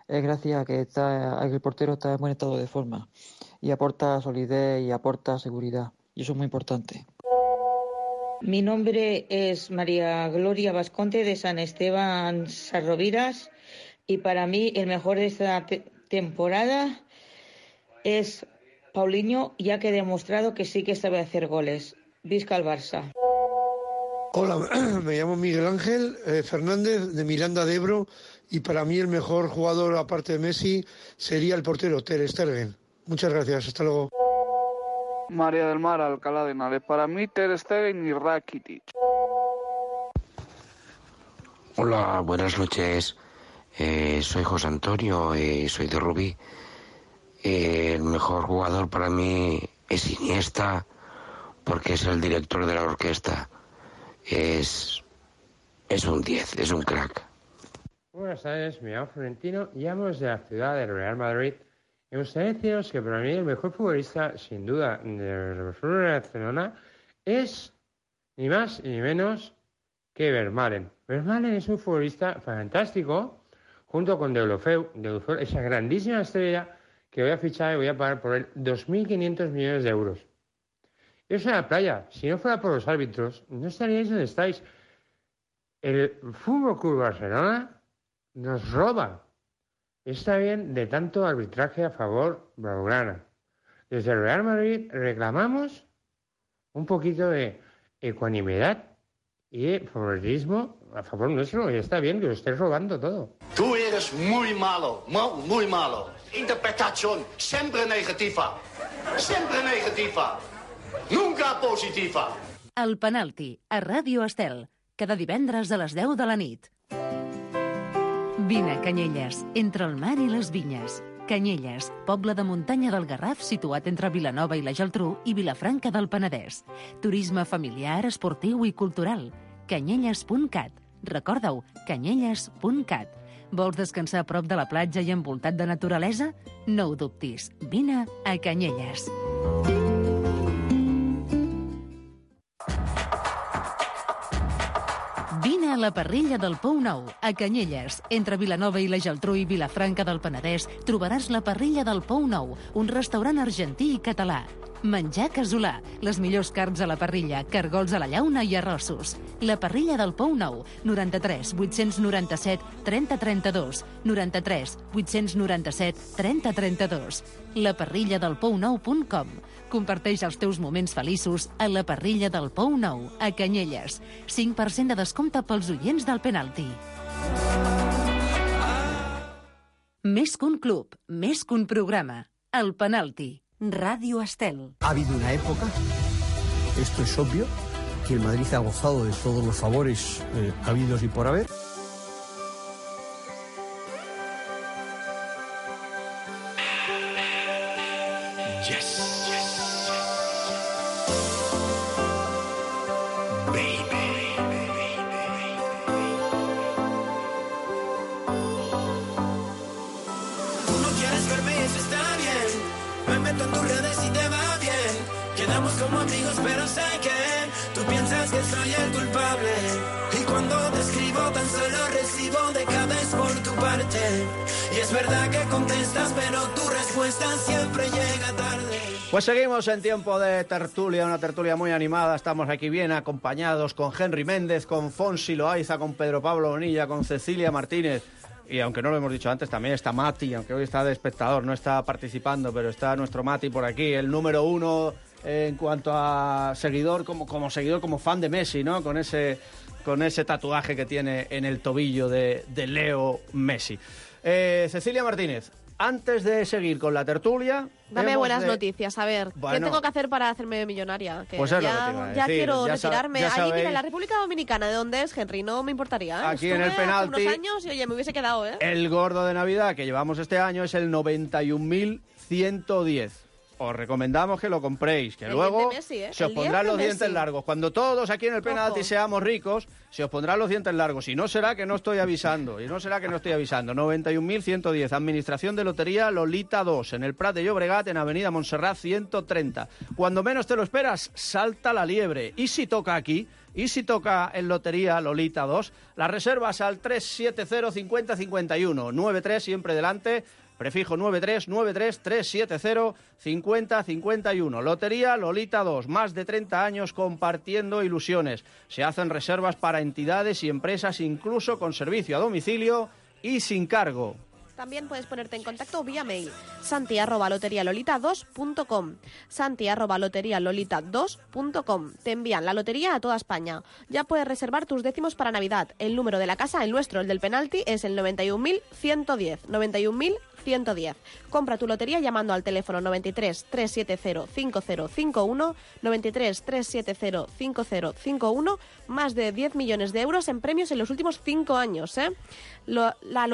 es gracias a que el portero está en buen estado de forma y aporta solidez y aporta seguridad. Y eso es muy importante. Mi nombre es María Gloria Vasconte de San Esteban Sarroviras y para mí el mejor de esta temporada es Paulinho, ya que he demostrado que sí que sabe hacer goles. Visca el Barça. Hola, me llamo Miguel Ángel Fernández de Miranda de Ebro y para mí el mejor jugador aparte de Messi sería el portero Ter Stegen. Muchas gracias, hasta luego. María del Mar, Alcalá de Henares. Para mí Ter Stegen y Rakitic. Hola, buenas noches. Soy José Antonio, soy de Rubí. El mejor jugador para mí es Iniesta porque es el director de la orquesta. Es un 10, es un crack. Buenas tardes, me llamo Florentino, llamo desde la ciudad del Real Madrid. Me gustaría deciros que para mí el mejor futbolista, sin duda, del Barcelona es ni más ni menos que Vermaelen. Vermaelen es un futbolista fantástico, junto con Deulofeu, esa grandísima estrella que voy a fichar y voy a pagar por él 2.500 millones de euros. Eso en la playa. Si no fuera por los árbitros, no estaríais donde estáis. El Fútbol Club Barcelona nos roba. Está bien de tanto arbitraje a favor blaugrana. Desde el Real Madrid reclamamos un poquito de ecuanimidad y de favoritismo a favor nuestro. Y está bien que lo estés robando todo. Tú eres muy malo, muy malo. Interpretación siempre negativa. Siempre negativa. Nunca positiva. El penalti, a Ràdio Estel, cada divendres a les 10 de la nit. Vine a Canyelles, entre el mar i les vinyes. Canyelles, poble de muntanya del Garraf situat entre Vilanova i la Geltrú i Vilafranca del Penedès. Turisme familiar, esportiu i cultural. Canyelles.cat. Recorda-ho, canyelles.cat. Vols descansar a prop de la platja i envoltat de naturalesa? No ho dubtis. Vine a Canyelles. Vine a la parrilla del Pou Nou, a Canyelles. Entre Vilanova i la Geltrú i Vilafranca del Penedès trobaràs la parrilla del Pou Nou, un restaurant argentí i català. Menjar casolà, les millors carns a la parrilla, cargols a la llauna i arrossos. La parrilla del Pou Nou, 93 897 30 32, 93 897 30 32. laparrilladelpounou.com. Comparteix els teus moments feliços a la parrilla del Pou Nou, a Canyelles. 5% de descompte pels oients del penalti. Més que un club, més que un programa. El penalti. Radio Estel. Ha habido una época, esto es obvio, que el Madrid ha gozado de todos los favores habidos y por haber. Como amigos, pero sé que tú piensas que soy el culpable. Y cuando te escribo tan solo recibo décadas por tu parte. Y es verdad que contestas, pero tu respuesta siempre llega tarde. Pues seguimos en tiempo de tertulia, una tertulia muy animada. Estamos aquí bien acompañados con Henry Méndez, con Fonsi Loaiza, con Pedro Pablo Bonilla, con Cecilia Martínez. Y aunque no lo hemos dicho antes, también está Mati, aunque hoy está de espectador, no está participando, pero está nuestro Mati por aquí, el número 1 en cuanto a seguidor, como seguidor, como fan de Messi, ¿no? Con ese tatuaje que tiene en el tobillo de Leo Messi. Cecilia Martínez, antes de seguir con la tertulia... Dame buenas noticias, a ver, bueno, ¿qué tengo que hacer para hacerme millonaria? Que pues es lo que te iba a decir. Ya quiero retirarme. Ahí, mira, en la República Dominicana, ¿de dónde es, Henry? No me importaría, ¿eh? Aquí estuve en el penalti... hace unos años y, oye, me hubiese quedado, ¿eh? El gordo de Navidad que llevamos este año es el 91.110. os recomendamos que lo compréis, que luego Messi, se os pondrán los dientes largos. Cuando todos aquí en el penalti seamos ricos, se os pondrán los dientes largos. Y no será que no estoy avisando, 91.110, Administración de Lotería Lolita 2, en el Prat de Llobregat, en Avenida Montserrat 130. Cuando menos te lo esperas, salta la liebre. ¿Y si toca aquí? ¿Y si toca en Lotería Lolita 2? Las reservas al 370 50 51, 93 siempre delante, prefijo 93 370 50 51. Lotería Lolita 2, más de 30 años compartiendo ilusiones. Se hacen reservas para entidades y empresas, incluso con servicio a domicilio y sin cargo. También puedes ponerte en contacto vía mail, santi@loterialolita2.com, santi@loterialolita2.com. Te envían la lotería a toda España. Ya puedes reservar tus décimos para Navidad. El número de la casa, el nuestro, el del penalti, es el 91.110, 91.110. Compra tu lotería llamando al teléfono 93 370 5051, 93 370 5051, más de 10 millones de euros en premios en los últimos 5 años, ¿eh? La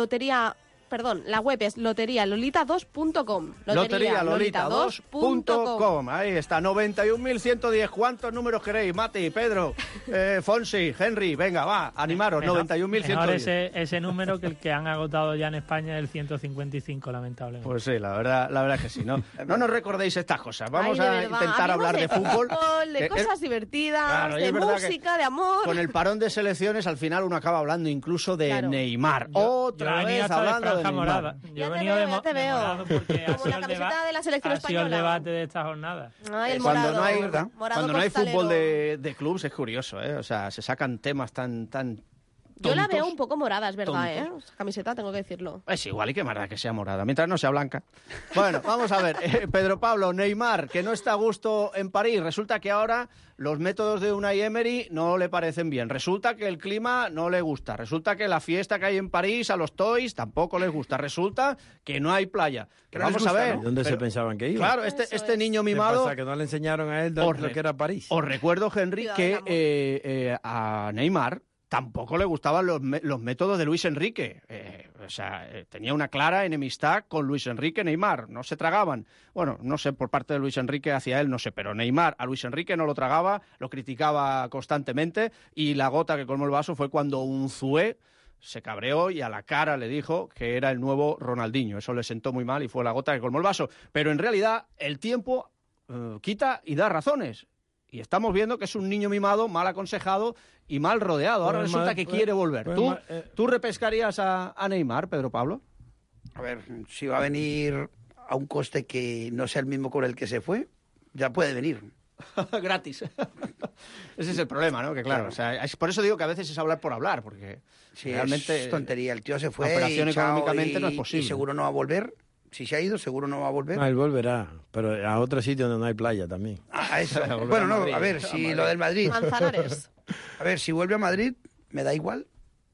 web es loterialolita2.com. Loterialolita2.com. Ahí está, 91.110. ¿Cuántos números queréis? Mati, Pedro, Fonsi, Henry, venga, va, animaros, 91.110. Ese número que el que han agotado ya en España es el 155, lamentablemente. Pues sí, la verdad es que sí, ¿no? No nos recordéis estas cosas. Vamos a intentar hablar de fútbol. De cosas divertidas, de música, de amor. Con el parón de selecciones, al final uno acaba hablando incluso de Neymar. Otra vez hablando de Neymar. Yo he venido demorado porque como la camiseta de la selección española. Ha sido el debate de esta jornada. Cuando no hay fútbol de clubes es curioso, ¿eh? O sea, se sacan temas tan yo la veo un poco morada, es verdad, tontos. Esa camiseta, tengo que decirlo. Es igual, y qué más da que sea morada, mientras no sea blanca. Bueno, vamos a ver. Pedro Pablo, Neymar, que no está a gusto en París. Resulta que ahora los métodos de Unai Emery no le parecen bien. Resulta que el clima no le gusta. Resulta que la fiesta que hay en París, a los Toys, tampoco les gusta. Resulta que no hay playa. Que vamos a ver. ¿Dónde se pensaban que iba? Claro, este niño mimado... ¿Qué pasa, que no le enseñaron a él lo que era París? Os recuerdo, Henry, que a Neymar tampoco le gustaban los métodos de Luis Enrique. Tenía una clara enemistad con Luis Enrique Neymar. No se tragaban. Bueno, no sé, por parte de Luis Enrique hacia él, no sé, pero Neymar a Luis Enrique no lo tragaba, lo criticaba constantemente, y la gota que colmó el vaso fue cuando Unzué se cabreó y a la cara le dijo que era el nuevo Ronaldinho. Eso le sentó muy mal y fue la gota que colmó el vaso. Pero en realidad el tiempo quita y da razones. Y estamos viendo que es un niño mimado, mal aconsejado y mal rodeado. Ahora resulta que quiere volver. ¿Tú repescarías a Neymar, Pedro Pablo? A ver, si va a venir a un coste que no sea el mismo con el que se fue, ya puede venir. Gratis. Ese es el problema, ¿no? Que claro, o sea, por eso digo que a veces es hablar por hablar, porque realmente es tontería. El tío se fue la operación económicamente no es posible. Y seguro no va a volver. Si se ha ido, seguro no va a volver. No, él volverá, pero a otro sitio donde no hay playa también. A eso. Bueno, no, a ver, si lo del Madrid. Manzanares. A ver, si vuelve a Madrid, me da igual.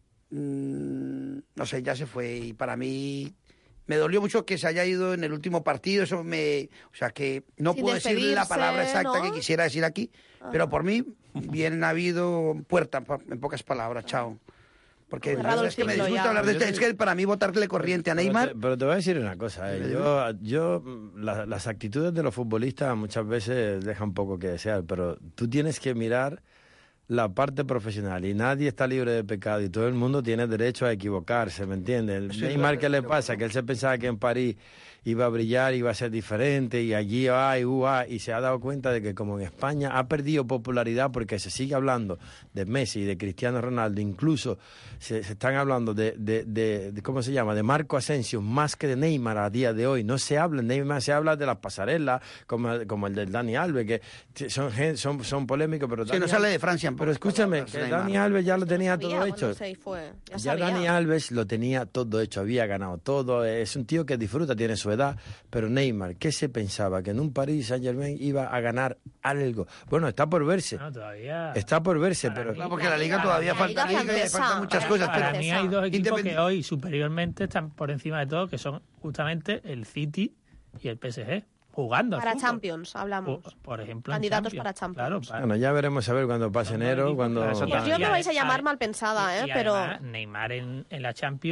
No sé, ya se fue. Y para mí me dolió mucho que se haya ido en el último partido. Eso o sea, que no puedo decir la palabra exacta, ¿no?, que quisiera decir aquí. Pero por mí, bien ha habido puerta, en pocas palabras. Chao. Porque la verdad es que me disgusta hablar de esto. Es que para mí botarle corriente a Neymar... Pero te voy a decir una cosa. Las actitudes de los futbolistas muchas veces dejan un poco que desear, pero tú tienes que mirar la parte profesional y nadie está libre de pecado y todo el mundo tiene derecho a equivocarse, ¿me entiendes? Neymar, ¿qué le pasa? Que él se pensaba que en París iba a brillar, iba a ser diferente y allí y se ha dado cuenta de que como en España ha perdido popularidad porque se sigue hablando de Messi y de Cristiano Ronaldo, incluso se están hablando de ¿cómo se llama?, de Marco Asensio más que de Neymar a día de hoy. No se habla de Neymar, se habla de las pasarelas como el del Dani Alves, que son polémicos, pero no sale de Francia. Pero escúchame, que Dani Alves ya lo tenía todo hecho. Ya Dani Alves lo tenía todo hecho, había ganado todo, es un tío que disfruta, tiene su edad, pero Neymar, ¿qué se pensaba? Que en un Paris Saint-Germain iba a ganar algo. Bueno, está por verse. No, todavía. Está por verse, pero... Claro, porque la Liga todavía falta muchas cosas. Para mí hay dos equipos que hoy superiormente están por encima de todo, que son justamente el City y el PSG. Jugando para Champions, hablamos. Por ejemplo, candidatos para Champions. Claro, bueno, ya veremos a ver cuando pase enero. Yo me vais a llamar mal pensada, y pero... Neymar en la Champions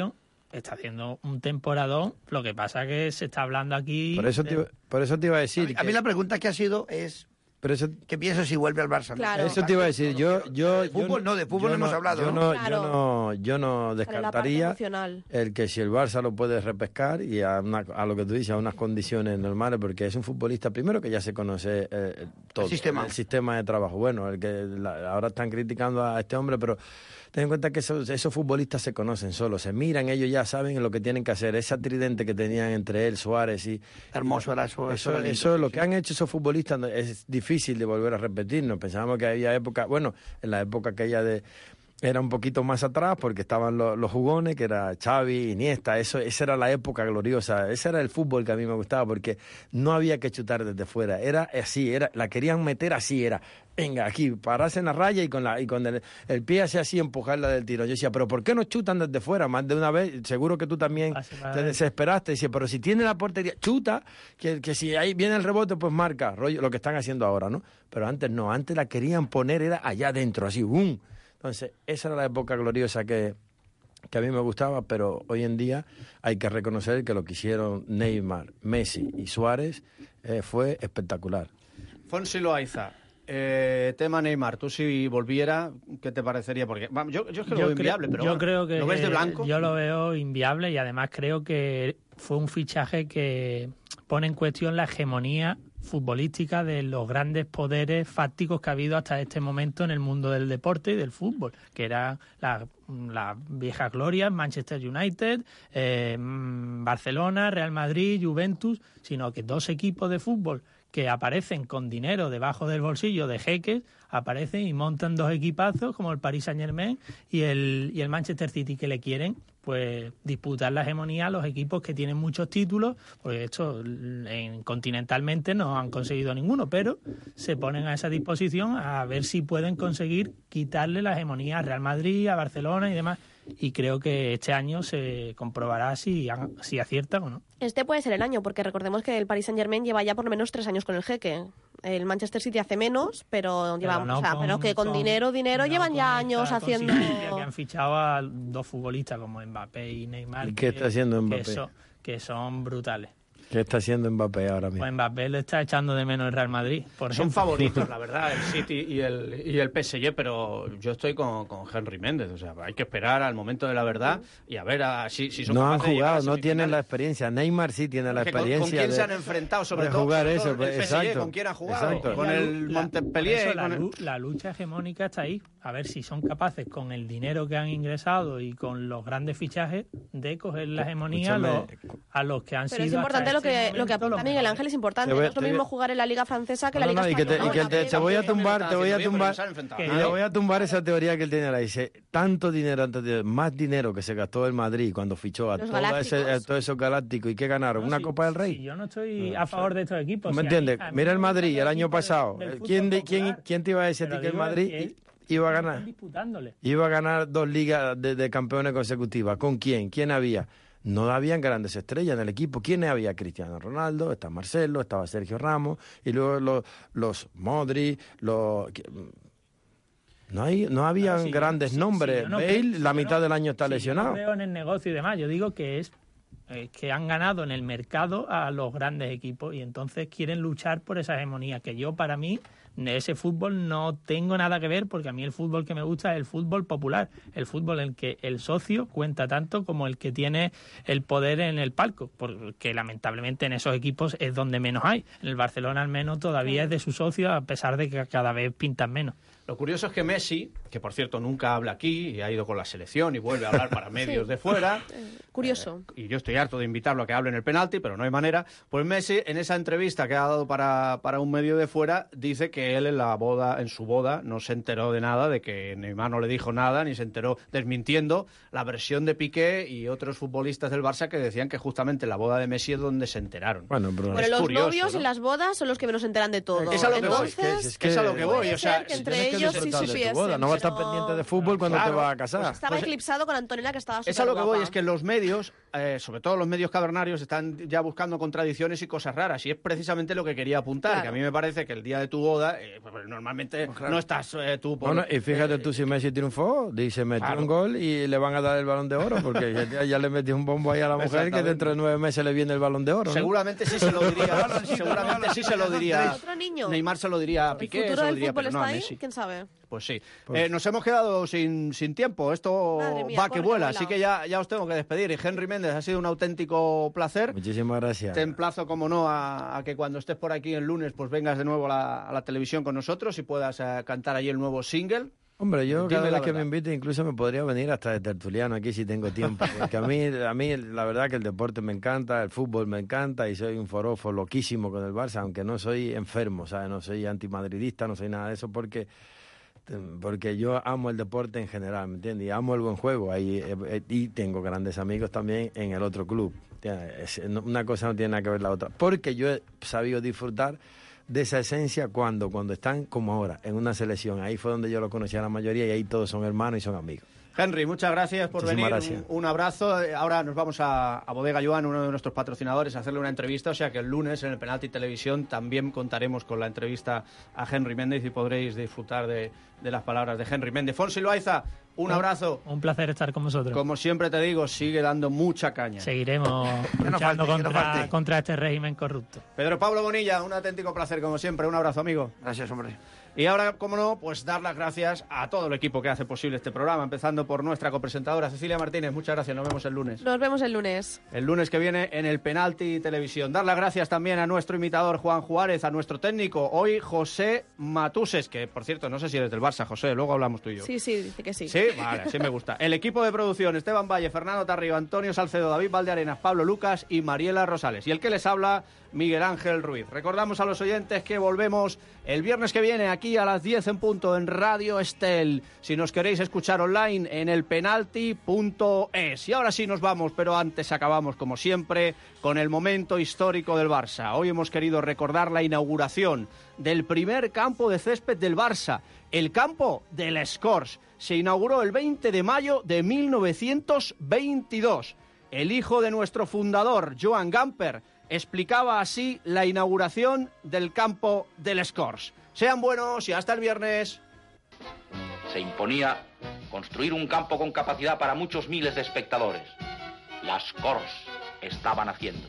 está haciendo un temporadón. Lo que pasa que se está hablando aquí... Por eso te iba a decir... A mí la pregunta que ha sido es... ¿Qué piensas si vuelve al Barça? Claro. Eso te iba a decir. De fútbol no hemos hablado. Yo no descartaría el que si el Barça lo puede repescar y a lo que tú dices, a unas condiciones normales, porque es un futbolista, primero que ya se conoce todo. El sistema de trabajo. Bueno, ahora están criticando a este hombre, pero ten en cuenta que esos futbolistas se conocen solos, se miran, ellos ya saben lo que tienen que hacer. Esa tridente que tenían entre él, Suárez y... Hermoso era eso. Eso es lo que han hecho esos futbolistas, es difícil de volver a repetirnos. Pensábamos que había época, bueno, en la época aquella era un poquito más atrás porque estaban los jugones, que era Xavi, Iniesta, esa era la época gloriosa, ese era el fútbol que a mí me gustaba porque no había que chutar desde fuera, era así, la querían meter así, venga, aquí, pararse en la raya y con el pie así, empujarla del tiro. Yo decía, pero ¿por qué no chutan desde fuera? Más de una vez, seguro que tú también te desesperaste. Decía, pero si tiene la portería, chuta, que si ahí viene el rebote, pues marca, rollo, lo que están haciendo ahora, ¿no? Pero antes no, antes la querían poner, era allá adentro, así, ¡bum! Entonces, esa era la época gloriosa que a mí me gustaba, pero hoy en día hay que reconocer que lo que hicieron Neymar, Messi y Suárez fue espectacular. Fonsi Loaiza, tema Neymar, tú si volviera, ¿qué te parecería? Porque yo es que lo veo inviable, pero yo creo que ¿lo ves de blanco? Yo lo veo inviable y además creo que fue un fichaje que pone en cuestión la hegemonía futbolística de los grandes poderes fácticos que ha habido hasta este momento en el mundo del deporte y del fútbol, que eran las viejas glorias, Manchester United, Barcelona, Real Madrid, Juventus, sino que dos equipos de fútbol que aparecen con dinero debajo del bolsillo de jeques, aparecen y montan dos equipazos como el Paris Saint-Germain y el Manchester City, que le quieren pues disputar la hegemonía a los equipos que tienen muchos títulos, porque esto continentalmente no han conseguido ninguno, pero se ponen a esa disposición a ver si pueden conseguir quitarle la hegemonía a Real Madrid, a Barcelona y demás. Y creo que este año se comprobará si aciertan o no. Este puede ser el año, porque recordemos que el Paris Saint-Germain lleva ya por lo menos 3 años con el jeque. El Manchester City hace menos, pero que con dinero llevan ya años haciendo... Que han fichado a dos futbolistas como Mbappé y Neymar. ¿Y qué está haciendo Mbappé? Que son brutales. ¿Qué está haciendo Mbappé ahora mismo? Pues Mbappé le está echando de menos el Real Madrid, por ejemplo. Son favoritos, la verdad, el City y el PSG, pero yo estoy con Henry Méndez. O sea, hay que esperar al momento de la verdad y a ver si son no capaces han jugado, de no tienen la experiencia. Neymar sí tiene la experiencia. ¿Con quién se han enfrentado? Sobre todo jugar el eso, PSG, exacto, ¿con quién ha jugado? Exacto. Con el Montpellier. La lucha hegemónica está ahí. A ver si son capaces, con el dinero que han ingresado y con los grandes fichajes, de coger la hegemonía a los que han sido... Pero es importante lo que apunta Miguel Ángel, es importante. No es lo mismo jugar en la Liga Francesa que la Liga Española. Te voy a tumbar esa teoría que él tiene. Dice, tanto dinero, más dinero que se gastó el Madrid cuando fichó a todos esos galácticos. ¿Y qué ganaron? ¿Una Copa del Rey? Yo no estoy a favor de estos equipos. ¿Me entiendes? Mira el Madrid el año pasado. ¿Quién te iba a decir a ti que el Madrid iba a ganar? Iba a ganar 2 ligas de campeones consecutivas. ¿Con quién? ¿Quién había? No habían grandes estrellas en el equipo. ¿Quién había? Cristiano Ronaldo, estaba Marcelo, estaba Sergio Ramos, y luego los Modric, no habían grandes nombres. Bale, la mitad del año está lesionado. Yo no veo en el negocio y demás. Yo digo que es que han ganado en el mercado a los grandes equipos y entonces quieren luchar por esa hegemonía, que yo, para mí, de ese fútbol no tengo nada que ver, porque a mí el fútbol que me gusta es el fútbol popular, el fútbol en el que el socio cuenta tanto como el que tiene el poder en el palco, porque lamentablemente en esos equipos es donde menos hay. En el Barcelona al menos todavía es de su socio, a pesar de que cada vez pintan menos. Lo curioso es que Messi, que por cierto nunca habla aquí y ha ido con la selección y vuelve a hablar para medios de fuera. Curioso. Y yo estoy harto de invitarlo a que hable en el penalti, pero no hay manera. Pues Messi, en esa entrevista que ha dado para un medio de fuera, dice que él en su boda no se enteró de nada, de que Neymar no le dijo nada, ni se enteró, desmintiendo la versión de Piqué y otros futbolistas del Barça que decían que justamente la boda de Messi es donde se enteraron. Bueno, los curioso, novios, ¿no? En las bodas son los que menos se enteran de todo. Es a lo que Entonces, voy. Es a lo que voy. O sea, que entre ellos sí supiesen. No va a estar pendiente de fútbol cuando te vas a casar. Estaba eclipsado con Antonella, que estaba súper Es a lo que voy, guapa. es que los medios sobre todo los medios cavernarios, están ya buscando contradicciones y cosas raras, y es precisamente lo que quería apuntar, Claro. que a mí me parece que el día de tu boda, pues normalmente no estás tú por... Bueno, y fíjate tú, si Messi triunfó, dice, metió un gol y le van a dar el Balón de Oro, porque ya le metió un bombo ahí a la mujer que dentro de 9 meses le viene el Balón de Oro, ¿no? Seguramente sí se lo diría, ¿Otro niño? Neymar se lo diría a ¿El Piqué, futuro se lo del diría, fútbol pero no está a ahí? Messi. ¿Quién sabe? Pues sí. Pues- Nos hemos quedado sin tiempo. Esto Madre mía, va corre que que vuela, vuela. así que ya os tengo que despedir. Y Henry Méndez, ha sido un auténtico placer. Muchísimas gracias. Te emplazo, como no, a que cuando estés por aquí el lunes, pues vengas de nuevo a la televisión con nosotros y puedas cantar allí el nuevo single. Hombre, yo Dime cada la vez que me verdad. invite incluso me podría venir hasta de tertuliano aquí si tengo tiempo, porque a mí la verdad que el deporte me encanta, el fútbol me encanta y soy un forofo loquísimo con el Barça, aunque no soy enfermo, ¿sabes? No soy antimadridista, no soy nada de eso, porque yo amo el deporte en general, ¿me entiendes? Y amo el buen juego, y tengo grandes amigos también en el otro club. Una cosa no tiene nada que ver la otra, porque yo he sabido disfrutar de esa esencia cuando están como ahora, en una selección. Ahí fue donde yo lo conocí a la mayoría y ahí todos son hermanos y son amigos. Henry, muchas gracias por Muchísimas venir. gracias. Un abrazo. Ahora nos vamos a Bodega Joan, uno de nuestros patrocinadores, a hacerle una entrevista. O sea que el lunes en el Penalti Televisión también contaremos con la entrevista a Henry Méndez y podréis disfrutar de las palabras de Henry Méndez. Fonsi Loaiza, un abrazo. Un placer estar con vosotros. Como siempre te digo, sigue dando mucha caña. Seguiremos luchando contra este régimen corrupto. Pedro Pablo Bonilla, un auténtico placer como siempre. Un abrazo, amigo. Gracias, hombre. Y ahora, como no, pues dar las gracias a todo el equipo que hace posible este programa, empezando por nuestra copresentadora Cecilia Martínez. Muchas gracias, nos vemos el lunes. Nos vemos el lunes. El lunes que viene en el Penalti Televisión. Dar las gracias también a nuestro imitador Juan Juárez, a nuestro técnico, hoy José Matuses, que por cierto, no sé si eres del Barça, José, luego hablamos tú y yo. Sí, dice que sí. Sí, vale, sí me gusta. El equipo de producción, Esteban Valle, Fernando Tarrio, Antonio Salcedo, David Valdearenas, Pablo Lucas y Mariela Rosales. Y el que les habla, Miguel Ángel Ruiz. Recordamos a los oyentes que volvemos el viernes que viene aquí a las 10 en punto en Radio Estel. Si nos queréis escuchar online en elpenalti.es. Y ahora sí nos vamos, pero antes acabamos como siempre con el momento histórico del Barça. Hoy hemos querido recordar la inauguración del primer campo de césped del Barça, el campo del Escorç. Se inauguró el 20 de mayo de 1922. El hijo de nuestro fundador, Joan Gamper, explicaba así la inauguración del campo del Escorç. Sean buenos y hasta el viernes. Se imponía construir un campo con capacidad para muchos miles de espectadores. Las Corts estaban haciendo.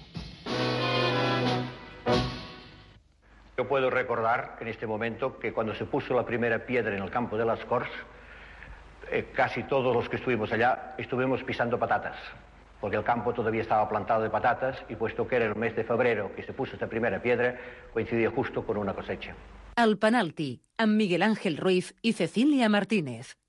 Yo puedo recordar en este momento que cuando se puso la primera piedra en el campo de las Corts, casi todos los que estuvimos allá estuvimos pisando patatas, porque el campo todavía estaba plantado de patatas y puesto que era el mes de febrero que se puso esta primera piedra, coincidía justo con una cosecha. El Penalti, amb Miguel Ángel Ruiz i Cecília Martínez.